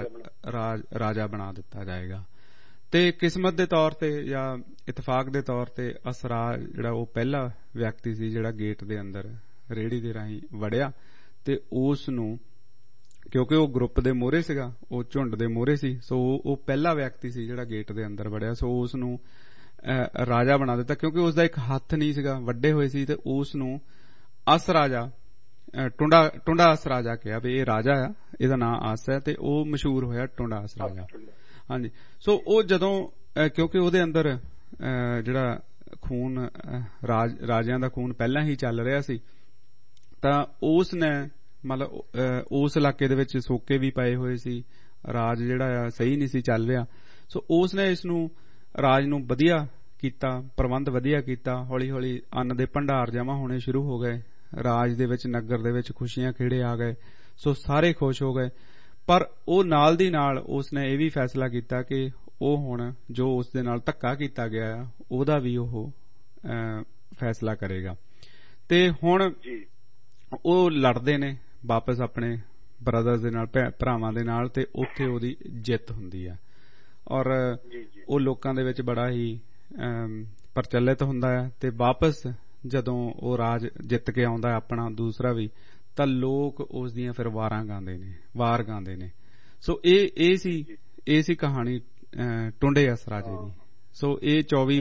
ਰਾਜਾ ਬਣਾ ਦਿੱਤਾ ਜਾਏਗਾ। ਤੇ ਕਿਸਮਤ ਦੇ ਤੌਰ ਤੇ ਜਾਂ ਇਤਫਾਕ ਦੇ ਤੌਰ ਤੇ ਅਸਰਾਜ ਜਿਹੜਾ ਉਹ ਪਹਿਲਾ ਵਿਅਕਤੀ ਸੀ ਜਿਹੜਾ ਗੇਟ ਦੇ ਅੰਦਰ ਰੇਹੜੀ ਦੇ ਰਾਹੀਂ ਵੜਿਆ, ਤੇ ਉਸ ਨੂੰ ਕਿਉਂਕਿ ਉਹ ਗਰੁੱਪ ਦੇ ਮੋਹਰੇ ਸੀਗਾ, ਉਹ ਝੁੰਡ ਦੇ ਮੋਹਰੇ ਸੀ, ਸੋ ਉਹ ਪਹਿਲਾ ਵਿਅਕਤੀ ਸੀ ਜਿਹੜਾ ਗੇਟ ਦੇ ਅੰਦਰ ਵੜਿਆ। ਸੋ ਉਸ ਨੂੰ ਰਾਜਾ ਬਣਾ ਦਿੱਤਾ, ਕਿਉਂਕਿ ਉਸਦਾ ਇੱਕ ਹੱਥ ਨਹੀਂ ਸੀਗਾ, ਵੱਡੇ ਹੋਏ ਸੀ, ਤੇ ਉਸ ਨੂੰ ਅਸਰਾਜਾ ਟੁੰਡਾ ਅਸਰਾਜਾ ਕਿਹਾ ਵੀ ਇਹ ਰਾਜਾ ਆ, ਇਹਦਾ ਨਾਂ ਆਸ ਹੈ, ਤੇ ਉਹ ਮਸ਼ਹੂਰ ਹੋਇਆ ਟੁੰਡਾ ਅਸਰਾਜਾ। ਹਾਂਜੀ, ਸੋ ਉਹ ਜਦੋਂ ਕਿਉਂਕਿ ਉਹਦੇ ਅੰਦਰ ਜਿਹੜਾ ਖੂਨ ਰਾਜਿਆਂ ਦਾ ਖੂਨ ਪਹਿਲਾਂ ਹੀ ਚੱਲ ਰਿਹਾ ਸੀ, ਤਾਂ ਉਸ ਨੇ ਮਤਲਬ ਉਸ ਇਲਾਕੇ ਦੇ ਵਿੱਚ ਸੋਕੇ ਵੀ ਪਏ ਹੋਏ ਸੀ, ਰਾਜ ਜਿਹੜਾ ਆ ਸਹੀ ਨਹੀਂ ਸੀ ਚੱਲ ਰਿਹਾ। ਸੋ ਉਸ ਨੇ ਇਸ ਨੂੰ ਰਾਜ ਨੂੰ ਵਧੀਆ ਕੀਤਾ, ਪ੍ਰਬੰਧ ਵਧੀਆ ਕੀਤਾ। ਹੌਲੀ ਹੌਲੀ ਅੰਨ ਦੇ ਭੰਡਾਰ ਜਮ੍ਹਾਂ ਹੋਣੇ ਸ਼ੁਰੂ ਹੋ ਗਏ, ਰਾਜ ਦੇ ਵਿੱਚ ਨਗਰ ਦੇ ਵਿੱਚ ਖੁਸ਼ੀਆਂ ਖੇੜੇ ਆ ਗਏ, ਸੋ ਸਾਰੇ ਖੁਸ਼ ਹੋ ਗਏ। ਪਰ ਉਹ ਨਾਲ ਦੀ ਨਾਲ ਉਸ ਨੇ ਇਹ ਵੀ ਫੈਸਲਾ ਕੀਤਾ ਕਿ ਉਹ ਹੁਣ ਜੋ ਉਸ ਦੇ ਨਾਲ ਧੱਕਾ ਕੀਤਾ ਗਿਆ ਆ ਉਹਦਾ ਵੀ ਉਹ ਫੈਸਲਾ ਕਰੇਗਾ। ਤੇ ਹੁਣ ਉਹ ਲੜਦੇ ਨੇ ਵਾਪਸ ਆਪਣੇ ਬ੍ਰਦਰਸ ਦੇ ਨਾਲ, ਭਰਾਵਾਂ ਦੇ ਨਾਲ, ਤੇ ਉੱਥੇ ਉਹਦੀ ਜਿੱਤ ਹੁੰਦੀ ਆ ਔਰ ਉਹ ਲੋਕਾਂ ਦੇ ਵਿੱਚ ਬੜਾ ਹੀ ਪ੍ਰਚਲਿਤ ਹੁੰਦਾ ਹੈ। ਤੇ ਵਾਪਸ ਜਦੋਂ ਉਹ ਰਾਜ ਜਿੱਤ ਕੇ ਆਉਂਦਾ ਆਪਣਾ ਦੂਸਰਾ ਵੀ, ਤਾਂ ਲੋਕ ਉਸ ਦੀਆਂ ਫਿਰ ਵਾਰ ਗਾਉਂਦੇ ਨੇ। ਸੋ ਇਹ ਸੀ ਕਹਾਣੀ ਟੁੰਡੇ ਅਸਰਾਜੇ ਦੀ। ਸੋ ਇਹ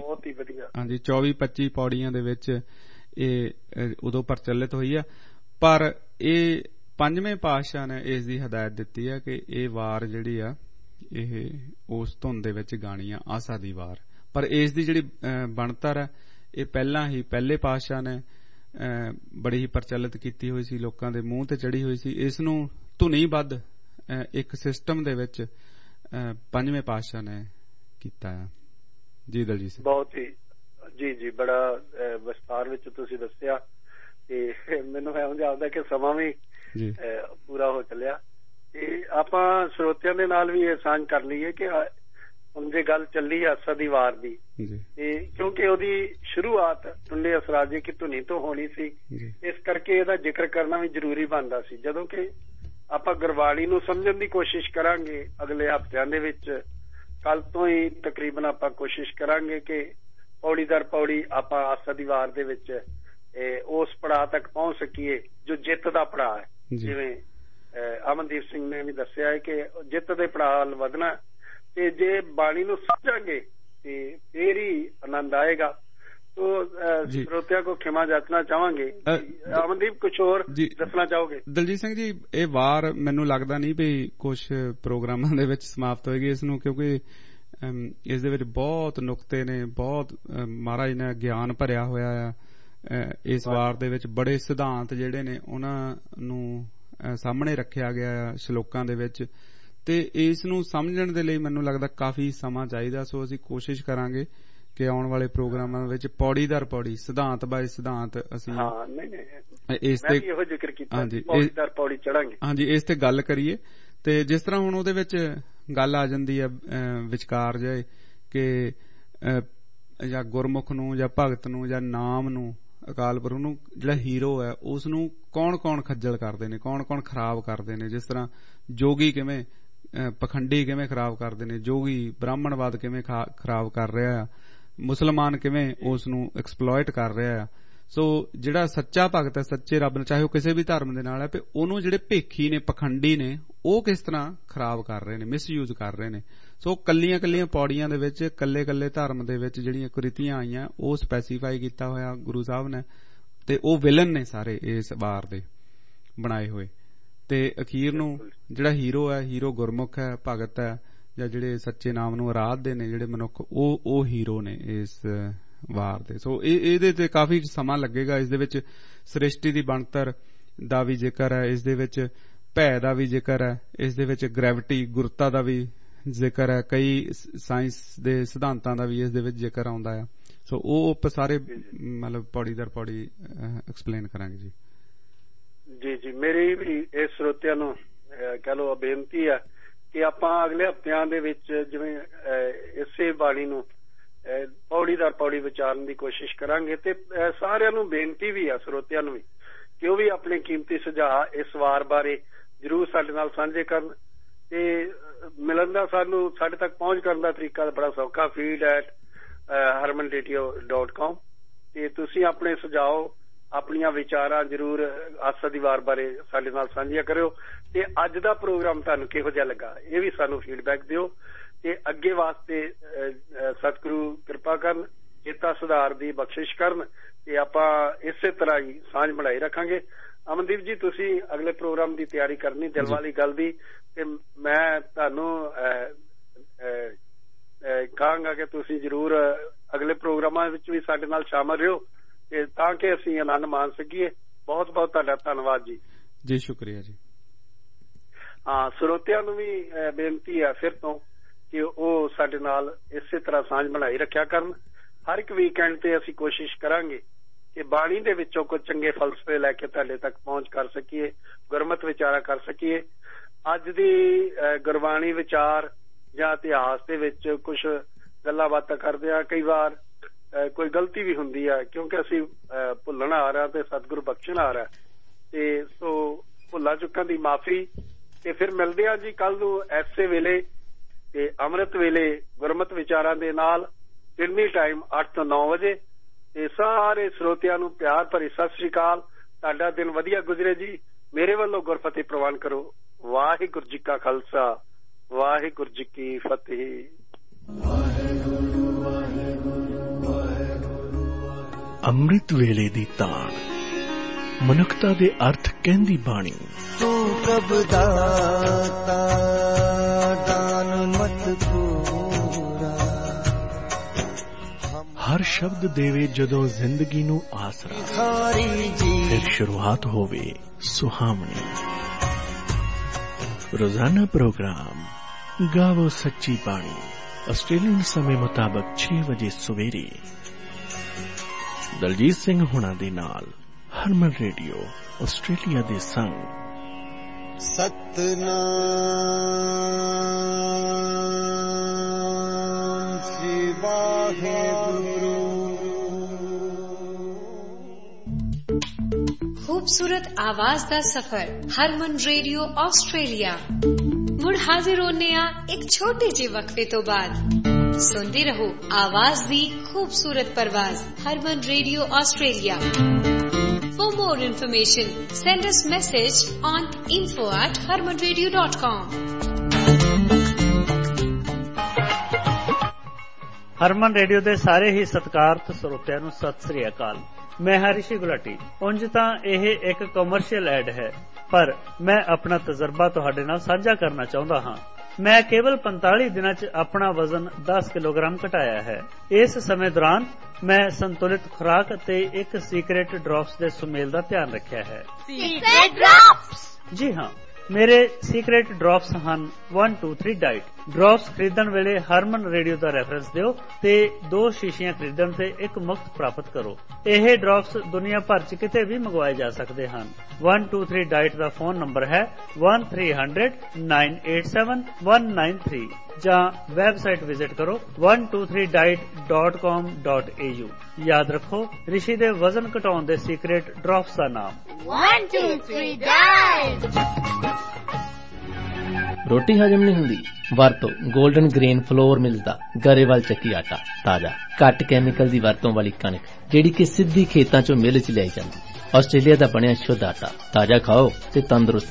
24-25 ਪੌੜੀਆਂ ਦੇ ਵਿੱਚ ਇਹ ਉਦੋਂ ਪ੍ਰਚਲਿਤ ਹੋਈ ਆ। ਪਰ ਇਹ ਪੰਜਵੇਂ ਪਾਤਸ਼ਾਹ ਨੇ ਇਸ ਦੀ ਹਦਾਇਤ ਦਿੱਤੀ ਹੈ ਕਿ ਇਹ ਵਾਰ ਜਿਹੜੀ ਆ ਇਹ ਉਸ ਧੁਨ ਦੇ ਵਿੱਚ ਗਾਣੀ ਆ, ਆਸਾ ਦੀ ਵਾਰ। ਪਰ ਇਸ ਦੀ ਜਿਹੜੀ ਬਣਤਰ ਹੈ ਇਹ ਪਹਿਲਾਂ ਹੀ ਪਹਿਲੇ ਪਾਤਸ਼ਾਹ ਨੇ ਬੜੀ ਹੀ ਪ੍ਰਚਲਿਤ ਕੀਤੀ ਹੋਈ ਸੀ, ਲੋਕਾਂ ਦੇ ਮੂੰਹ ਤੇ ਚੜੀ ਹੋਈ ਸੀ। ਇਸ ਨੂੰ ਧੁਨੀਬੱਧ ਇੱਕ ਸਿਸਟਮ ਦੇ ਵਿੱਚ ਪੰਜਵੇਂ ਪਾਤਸ਼ਾਹ ਨੇ ਕੀਤਾ ਹੈ। ਜੀ ਦਲਜੀਤ ਸਿੰਘ, ਬਹੁਤ ਹੀ ਜੀ ਬੜਾ ਵਿਸਤਾਰ ਵਿੱਚ ਤੁਸੀਂ ਦੱਸਿਆ, ਤੇ ਮੈਨੂੰ ਇਹੋ ਜਿਹਾ ਆਉਂਦਾ ਕਿ ਸਮਾਂ ਵੀ ਪੂਰਾ ਹੋ ਚੱਲਿਆ, ਤੇ ਆਪਾਂ ਸਰੋਤਿਆਂ ਦੇ ਨਾਲ ਵੀ ਇਹ ਸਾਂਝ ਕਰ ਲਈਏ ਕਿ ਹੁਣ ਜੇ ਗੱਲ ਚੱਲੀ ਆਸਾ ਦੀ ਵਾਰ ਦੀ, ਤੇ ਕਿਉਂਕਿ ਉਹਦੀ ਸ਼ੁਰੂਆਤ ਟੁੰਡੇ ਅਸਰਾਜੇ ਕੀ ਧੁਨੀ ਤੋਂ ਹੋਣੀ ਸੀ, ਇਸ ਕਰਕੇ ਇਹਦਾ ਜ਼ਿਕਰ ਕਰਨਾ ਵੀ ਜ਼ਰੂਰੀ ਬਣਦਾ ਸੀ। ਜਦੋਂ ਕਿ ਆਪਾਂ ਗੁਰਬਾਣੀ ਨੂੰ ਸਮਝਣ ਦੀ ਕੋਸ਼ਿਸ਼ ਕਰਾਂਗੇ ਅਗਲੇ ਹਫ਼ਤਿਆਂ ਦੇ ਵਿੱਚ, ਕੱਲ ਤੋਂ ਹੀ ਤਕਰੀਬਨ ਆਪਾਂ ਕੋਸ਼ਿਸ਼ ਕਰਾਂਗੇ ਕਿ ਪੌੜੀ ਦਰ ਪੌੜੀ ਆਪਾਂ ਆਸਾ ਦੀ ਵਾਰ ਦੇ ਵਿੱਚ ਉਸ ਪੜਾਅ ਤੱਕ ਪਹੁੰਚ ਸਕੀਏ ਜੋ ਜਿੱਤ ਦਾ ਪੜਾਅ ਹੈ। ਜਿਵੇਂ ਅਮਨਦੀਪ ਸਿੰਘ ਨੇ ਵੀ ਦੱਸਿਆ ਹੈ ਕਿ ਜਿੱਤ ਦੇ ਪੜਾਅ ਵੱਲ ਵਧਣਾ, ਤੇ ਜੇ ਬਾਣੀ ਨੂੰ ਸਮਝਾਂਗੇ ਤੇ ਫੇਰ ਹੀ ਆਨੰਦ ਆਏਗਾ। तो श्रोतिया को क्षमा जाचना चाहांगे। ਅਮਨਦੀਪ ਕੁਛ ਹੋਰ ਦੱਸਣਾ ਚਾਹੋਗੇ? ਦਲਜੀਤ ਸਿੰਘ ਜੀ, ਇਹ ਵਾਰ ਮੈਨੂੰ ਲੱਗਦਾ ਨਹੀਂ ਵੀ ਕੁਝ ਪ੍ਰੋਗਰਾਮਾਂ ਦੇ ਵਿੱਚ ਸਮਾਪਤ ਹੋਏਗੀ ਇਸ ਨੂੰ, ਕਿਉਂਕਿ ਇਸ ਦੇ ਵਿੱਚ ਬਹੁਤ ਨੁਕਤੇ ਨੇ, ਬਹੁਤ ਮਹਾਰਾਜ ਨੇ ਗਿਆਨ ਭਰਿਆ ਹੋਇਆ ਆ। ਇਸ ਵਾਰ ਦੇ ਵਿੱਚ ਬੜੇ ਸਿਧਾਂਤ ਜਿਹੜੇ ਨੇ ਉਹਨਾਂ ਨੂੰ ਸਾਹਮਣੇ ਰੱਖਿਆ ਗਿਆ ਆ ਸ਼ਲੋਕਾਂ ਦੇ ਵਿੱਚ, ਤੇ ਇਸ ਨੂੰ ਸਮਝਣ ਦੇ ਲਈ ਮੈਨੂੰ ਲੱਗਦਾ ਕਾਫੀ ਸਮਾਂ ਚਾਹੀਦਾ। ਸੋ ਅਸੀਂ ਕੋਸ਼ਿਸ਼ ਕਰਾਂਗੇ ਕਿ ਆਉਣ ਵਾਲੇ ਪ੍ਰੋਗਰਾਮਾਂ ਵਿੱਚ ਪੌੜੀ ਦਰ ਪੌੜੀ, ਸਿਧਾਂਤ ਬਾਈ ਸਿਧਾਂਤ ਅਸੀਂ ਇਸ ਤੇ ਹਾਂਜੀ ਇਸ ਤੇ ਗੱਲ ਕਰੀਏ। ਤੇ ਜਿਸ ਤਰ੍ਹਾਂ ਹੁਣ ਉਹਦੇ ਵਿੱਚ ਗੱਲ ਆ ਜਾਂਦੀ ਹੈ ਵਿਚਕਾਰ ਜਾਏ ਕਿ ਜਾਂ ਗੁਰਮੁਖ ਨੂੰ ਜਾਂ ਭਗਤ ਨੂੰ ਜਾਂ ਨਾਮ ਨੂੰ, ਅਕਾਲ ਪੁਰਖ ਨੂੰ, ਜਿਹੜਾ ਹੀਰੋ ਹੈ ਉਸ ਨੂੰ ਕੌਣ ਕੌਣ ਖੱਜਲ ਕਰਦੇ ਨੇ, ਕੌਣ ਕੌਣ ਖਰਾਬ ਕਰਦੇ ਨੇ। ਜਿਸ ਤਰ੍ਹਾਂ ਜੋਗੀ ਕਿਵੇਂ, ਪਖੰਡੀ ਕਿਵੇਂ ਖਰਾਬ ਕਰਦੇ ਨੇ, ਜੋਗੀ ਬ੍ਰਾਹਮਣਵਾਦ ਕਿਵੇਂ ਖਰਾਬ ਕਰ ਰਿਹਾ ਆ, ਮੁਸਲਮਾਨ ਕਿਵੇਂ ਉਸ ਨੂੰ ਐਕਸਪਲੋਇਟ ਕਰ ਰਿਹਾ ਆ। ਸੋ ਜਿਹੜਾ ਸੱਚਾ ਭਗਤ ਹੈ, ਸੱਚੇ ਰੱਬ ਨਾਲ, ਚਾਹੇ ਉਹ ਕਿਸੇ ਵੀ ਧਰਮ ਦੇ ਨਾਲ ਹੈ, ਤੇ ਉਹਨੂੰ ਜਿਹੜੇ ਭੇਖੀ ਨੇ, ਪਖੰਡੀ ਨੇ, ਉਹ ਕਿਸ ਤਰ੍ਹਾਂ ਖਰਾਬ ਕਰ ਰਹੇ ਨੇ, ਮਿਸਯੂਜ਼ ਕਰ ਰਹੇ ਨੇ। ਸੋ ਕੱਲੀਆਂ ਕੱਲੀਆਂ ਪੌੜੀਆਂ ਦੇ ਵਿੱਚ ਕੱਲੇ ਕੱਲੇ ਧਰਮ ਦੇ ਵਿੱਚ ਜਿਹੜੀਆਂ ਕੁਰੀਤੀਆਂ ਆਈਆਂ ਉਹ ਸਪੈਸੀਫਾਈ ਕੀਤਾ ਹੋਇਆ ਗੁਰੂ ਸਾਹਿਬ ਨੇ, ਤੇ ਉਹ ਵਿਲਨ ਨੇ ਸਾਰੇ ਇਸ ਵਾਰ ਦੇ ਬਣਾਏ ਹੋਏ। ਤੇ ਅਖੀਰ ਨੂੰ ਜਿਹੜਾ ਹੀਰੋ ਹੈ, ਹੀਰੋ ਗੁਰਮੁਖ ਹੈ, ਭਗਤ ਹੈ, ਜਾਂ ਜਿਹੜੇ ਸੱਚੇ ਨਾਮ ਨੂੰ ਆਰਾਧਦੇ ਨੇ ਜਿਹੜੇ ਮਨੁੱਖ, ਉਹ ਹੀਰੋ ਨੇ ਇਸ ਵਾਰ ਦੇ। ਸੋ ਇਹਦੇ ਤੇ ਕਾਫੀ ਸਮਾਂ ਲੱਗੇਗਾ। ਇਸ ਦੇ ਵਿੱਚ ਸ੍ਰਿਸ਼ਟੀ ਦੀ ਬਣਤਰ ਦਾ ਵੀ ਜ਼ਿਕਰ ਹੈ, ਇਸ ਦੇ ਵਿੱਚ ਭੈ ਦਾ ਵੀ ਜ਼ਿਕਰ ਹੈ, ਇਸ ਦੇ ਵਿੱਚ ਗ੍ਰੈਵਿਟੀ ਗੁਰਤਾ ਦਾ ਵੀ ਜ਼ਿਕਰ ਹੈ, ਕਈ ਸਾਇੰਸ ਦੇ ਸਿਧਾਂਤਾਂ ਦਾ ਵੀ ਇਸ ਦੇ ਵਿੱਚ ਜ਼ਿਕਰ ਆਉਂਦਾ ਆ। ਸੋ ਉਹ ਆਪਾਂ ਸਾਰੇ ਮਤਲਬ ਪੌੜੀ ਦਰ ਪੌੜੀ ਐਕਸਪਲੇਨ ਕਰਾਂਗੇ ਜੀ। ਜੀ ਮੇਰੀ ਵੀ ਇਹ ਸਰੋਤਿਆਂ ਨੂੰ ਕਹਿ ਲਓ ਬੇਨਤੀ ਹੈ ਕਿ ਆਪਾਂ ਅਗਲੇ ਹਫ਼ਤਿਆਂ ਦੇ ਵਿੱਚ ਜਿਵੇਂ ਇਸੇ ਬਾਣੀ ਨੂੰ ਪੌੜੀ ਦਰ ਪੌੜੀ ਵਿਚਾਰਨ ਦੀ ਕੋਸ਼ਿਸ਼ ਕਰਾਂਗੇ। ਤੇ ਸਾਰਿਆਂ ਨੂੰ ਬੇਨਤੀ ਵੀ ਆ, ਸਰੋਤਿਆਂ ਨੂੰ ਵੀ, ਕਿ ਉਹ ਵੀ ਆਪਣੇ ਕੀਮਤੀ ਸੁਝਾਅ ਇਸ ਵਾਰ ਬਾਰੇ ਜ਼ਰੂਰ ਸਾਡੇ ਨਾਲ ਸਾਂਝੇ ਕਰਨ। ਤੇ ਮਿਲਣ ਦਾ ਸਾਡੇ ਤੱਕ ਪਹੁੰਚ ਕਰਨ ਦਾ ਤਰੀਕਾ ਬੜਾ ਸੌਖਾ, feed@harmanradio.com। ਤੇ ਤੁਸੀਂ ਆਪਣੇ ਸੁਝਾਅ, ਆਪਣੀਆਂ ਵਿਚਾਰਾਂ ਜ਼ਰੂਰ ਆਸਾ ਦੀ ਵਾਰ ਬਾਰੇ ਸਾਡੇ ਨਾਲ ਸਾਂਝੀਆਂ ਕਰਿਓ। ਤੇ ਅੱਜ ਦਾ ਪ੍ਰੋਗਰਾਮ ਤੁਹਾਨੂੰ ਕਿਹੋ ਜਿਹਾ ਲੱਗਾ ਇਹ ਵੀ ਸਾਨੂੰ ਫੀਡਬੈਕ ਦਿਓ। ਤੇ ਅੱਗੇ ਵਾਸਤੇ ਸਤਿਗੁਰੂ ਕਿਰਪਾ ਕਰਨ, ਚੇਤਾ ਸੁਧਾਰ ਦੀ ਬਖਸ਼ਿਸ਼ ਕਰਨ, ਤੇ ਆਪਾਂ ਇਸੇ ਤਰ੍ਹਾਂ ਹੀ ਸਾਂਝ ਬਣਾਈ ਰੱਖਾਂਗੇ। ਅਮਨਦੀਪ ਜੀ, ਤੁਸੀਂ ਅਗਲੇ ਪ੍ਰੋਗਰਾਮ ਦੀ ਤਿਆਰੀ ਕਰਨੀ ਦਿਲ ਵਾਲੀ ਗੱਲ ਦੀ, ਤੇ ਮੈਂ ਤੁਹਾਨੂੰ ਕਹਾਂਗਾ ਕਿ ਤੁਸੀਂ ਜ਼ਰੂਰ ਅਗਲੇ ਪ੍ਰੋਗਰਾਮਾਂ ਵਿੱਚ ਵੀ ਸਾਡੇ ਨਾਲ ਸ਼ਾਮਲ ਰਹੋ, ਤੇ ਤਾਂ ਕਿ ਅਸੀਂ ਆਨੰਦ ਮਾਣ ਸਕੀਏ। ਬਹੁਤ ਬਹੁਤ ਤੁਹਾਡਾ ਧੰਨਵਾਦ ਜੀ। ਜੀ ਸ਼ੁਕਰੀਆ ਜੀ। ਹਾਂ, ਸਰੋਤਿਆਂ ਨੂੰ ਵੀ ਬੇਨਤੀ ਹੈ ਫਿਰ ਤੋਂ ਕਿ ਉਹ ਸਾਡੇ ਨਾਲ ਇਸੇ ਤਰ੍ਹਾਂ ਸਾਂਝ ਬਣਾਈ ਰੱਖਿਆ ਕਰਨ। ਹਰ ਇੱਕ ਵੀਕਐਂਡ ਤੇ ਅਸੀਂ ਕੋਸ਼ਿਸ਼ ਕਰਾਂਗੇ ਕਿ ਬਾਣੀ ਦੇ ਵਿੱਚੋਂ ਕੁਝ ਚੰਗੇ ਫਲਸਫੇ ਲੈ ਕੇ ਤੁਹਾਡੇ ਤੱਕ ਪਹੁੰਚ ਕਰ ਸਕੀਏ, ਗੁਰਮਤ ਵਿਚਾਰਾ ਕਰ ਸਕੀਏ। ਅੱਜ ਦੀ ਗੁਰਬਾਣੀ ਵਿਚਾਰ ਜਾਂ ਇਤਿਹਾਸ ਦੇ ਵਿੱਚ ਕੁਝ ਗੱਲਾਂ ਬਾਤਾਂ ਕਰਦੇ ਆ, ਕਈ ਵਾਰ ਕੋਈ ਗਲਤੀ ਵੀ ਹੁੰਦੀ ਹੈ, ਕਿਉਂਕਿ ਅਸੀਂ ਭੁੱਲਣ ਆ ਰਿਹਾ ਤੇ ਸਤਿਗੁਰੂ ਬਖਸ਼ਣ ਆ ਰਿਹਾ। ਤੇ ਸੋ ਭੁੱਲਾਂ ਚੁੱਕਾਂ ਦੀ ਮਾਫੀ। ਤੇ ਫਿਰ ਮਿਲਦੇ ਆ ਜੀ ਕੱਲ ਨੂੰ ਐਸੇ ਵੇਲੇ ਤੇ ਅੰਮ੍ਰਿਤ ਵੇਲੇ ਗੁਰਮਤ ਵਿਚਾਰਾਂ ਦੇ ਨਾਲ, ਦਿਨੀ ਟਾਈਮ 8 ਤੋਂ 9 ਵਜੇ। ਤੇ ਸਾਰੇ ਸਰੋਤਿਆਂ ਨੂੰ ਪਿਆਰ ਭਰੀ ਸਤਿ ਸ੍ਰੀ ਅਕਾਲ। ਤੁਹਾਡਾ ਦਿਨ ਵਧੀਆ ਗੁਜ਼ਰੇ ਜੀ। ਮੇਰੇ ਵੱਲੋਂ ਗੁਰਫਤਿਹ ਪ੍ਰਵਾਨ ਕਰੋ। ਵਾਹਿਗੁਰੂ ਜੀ ਕਾ ਖਾਲਸਾ, ਵਾਹਿਗੁਰੂ ਜੀ ਕੀ ਫਤਿਹ। ਅੰਮ੍ਰਿਤ ਵੇਲੇ ਦੀ ਤਾਣ, ਮਨੁੱਖਤਾ ਦੇ ਅਰਥ ਕਹਿੰਦੀ ਬਾਣੀ। ਤੂੰ ਪ੍ਰਭ ਦਾਤਾ ਦਾਨ ਮਤ ਪੂਰਾ, ਹਰ ਸ਼ਬਦ ਦੇਵੇ ਜਦੋਂ ਜ਼ਿੰਦਗੀ ਨੂੰ ਆਸਰਾ, ਫਿਰ ਸ਼ੁਰੂਆਤ ਹੋਵੇ ਸੁਹਾਵਣੀ। ਰੋਜ਼ਾਨਾ ਪ੍ਰੋਗਰਾਮ ਗਾਵੋ ਸੱਚੀ ਬਾਣੀ, ਆਸਟ੍ਰੇਲੀਅਨ ਸਮੇਂ ਮੁਤਾਬਕ 6 ਵਜੇ ਸਵੇਰੇ। ਦਲਜੀਤ ਸਿੰਘ ਹੁਣਾਂ ਦੇ ਨਾਲ ਹਰਮਨ ਰੇਡੀਓ ਆਸਟ੍ਰੇਲੀਆ ਦੇ ਸੰਗ। ਸਤਨਾਮ ਸ੍ਰੀ ਵਾਹਿਗੁਰੂ। खूबसूरत आवाज दा सफर हरमन रेडियो ऑस्ट्रेलिया मुड़ हाजिर होने एक छोटे जे वक्फे तो बाद। सुनते रहो आवाज दी खूबसूरत परवाज Harman radio Australia. For more information, send us message on info@harmanradio.com। Harman radio ਦੇ ਸਾਰੇ ਹੀ ਸਤਿਕਾਰਤ ਸਰੋਤਿਆਂ ਨੂੰ ਸਤਿ ਸ੍ਰੀ ਅਕਾਲ। ਮੈਂ ਰਿਸ਼ੀ ਗੁਲਾਟੀ। ਉਂਝ ਤਾਂ ਇਹ ਇੱਕ ਕਮਰਸ਼ੀਅਲ ਐਡ ਹੈ, ਪਰ ਮੈਂ ਆਪਣਾ ਤਜਰਬਾ ਤੁਹਾਡੇ ਨਾਲ ਸਾਂਝਾ ਕਰਨਾ ਚਾਹੁੰਦਾ ਹਾਂ। ਮੈਂ ਕੇਵਲ 45 ਦਿਨਾਂ 'ਚ ਆਪਣਾ ਵਜ਼ਨ 10 ਕਿਲੋਗ੍ਰਾਮ ਘਟਾਇਆ ਹੈ। ਇਸ ਸਮੇਂ ਦੌਰਾਨ ਮੈਂ ਸੰਤੁਲਿਤ ਖੁਰਾਕ ਅਤੇ ਇੱਕ ਸੀਕ੍ਰੇਟ ਡ੍ਰੌਪਸ ਦੇ ਸੁਮੇਲ ਦਾ ਧਿਆਨ ਰੱਖਿਆ ਹੈ। Secret drops? ਜੀ ਹਾਂ, ਮੇਰੇ ਸੀਕ੍ਰੇਟ ਡ੍ਰੌਪਸ ਹਨ 123 ਡਾਈਟ। ਡ੍ਰੌਪਸ ਖਰੀਦਣ ਵੇਲੇ ਹਰਮਨ ਰੇਡੀਓ ਦਾ ਰੈਫਰੈਂਸ ਦਿਓ ਤੇ 2 ਸ਼ੀਸ਼ੀਆਂ ਖਰੀਦਣ ਤੇ ਇੱਕ ਮੁਫਤ ਪ੍ਰਾਪਤ ਕਰੋ। ਇਹ ਡ੍ਰੌਪਸ ਦੁਨੀਆ ਭਰ 'ਚ ਕਿਤੇ ਵੀ ਮੰਗਵਾਏ ਜਾ ਸਕਦੇ ਹਨ। 123 ਡਾਈਟ ਦਾ ਫੋਨ ਨੰਬਰ ਹੈ 1300-987-193 ਜਾਂ ਵੈਬਸਾਈਟ ਵਿਜ਼ਿਟ ਕਰੋ 123diet.com.au। ਯਾਦ ਰੱਖੋ, ਰਿਸ਼ੀ ਦੇ ਵਜ਼ਨ ਘਟਾਉਣ ਦੇ ਸੀਕ੍ਰੇਟ ਡ੍ਰੌਪਸ ਦਾ ਨਾਮ 123 ਡਾਈਟ। ਰੋਟੀ ਹਜਮ ਨਹੀਂ ਹੁੰਦੀ? ਵਰਤੋ 골ਡਨ ਗ੍ਰੇਨ ਫਲੋਰ ਮਿਲਦਾ ਗਰੇਵਾਲ ਚੱਕੀ ਆਟਾ। ਤਾਜ਼ਾ ਘੱਟ ਕੈਮੀਕਲ ਦੀ ਵਰਤੋਂ ਵਾਲੀ ਕਣਕ ਜਿਹੜੀ ਕਿ ਸਿੱਧੀ ਖੇਤਾਂ ਚੋਂ ਮਿਲ ਚ ਲਿਆਈ ਜਾਂਦੀ। ਆਸਟ੍ਰੇਲੀਆ ਦਾ ਬਣਿਆ ਸ਼ੁੱਧ ਆਟਾ। ਤਾਜ਼ਾ ਖਾਓ ਤੇ ਤੰਦਰੁਸਤ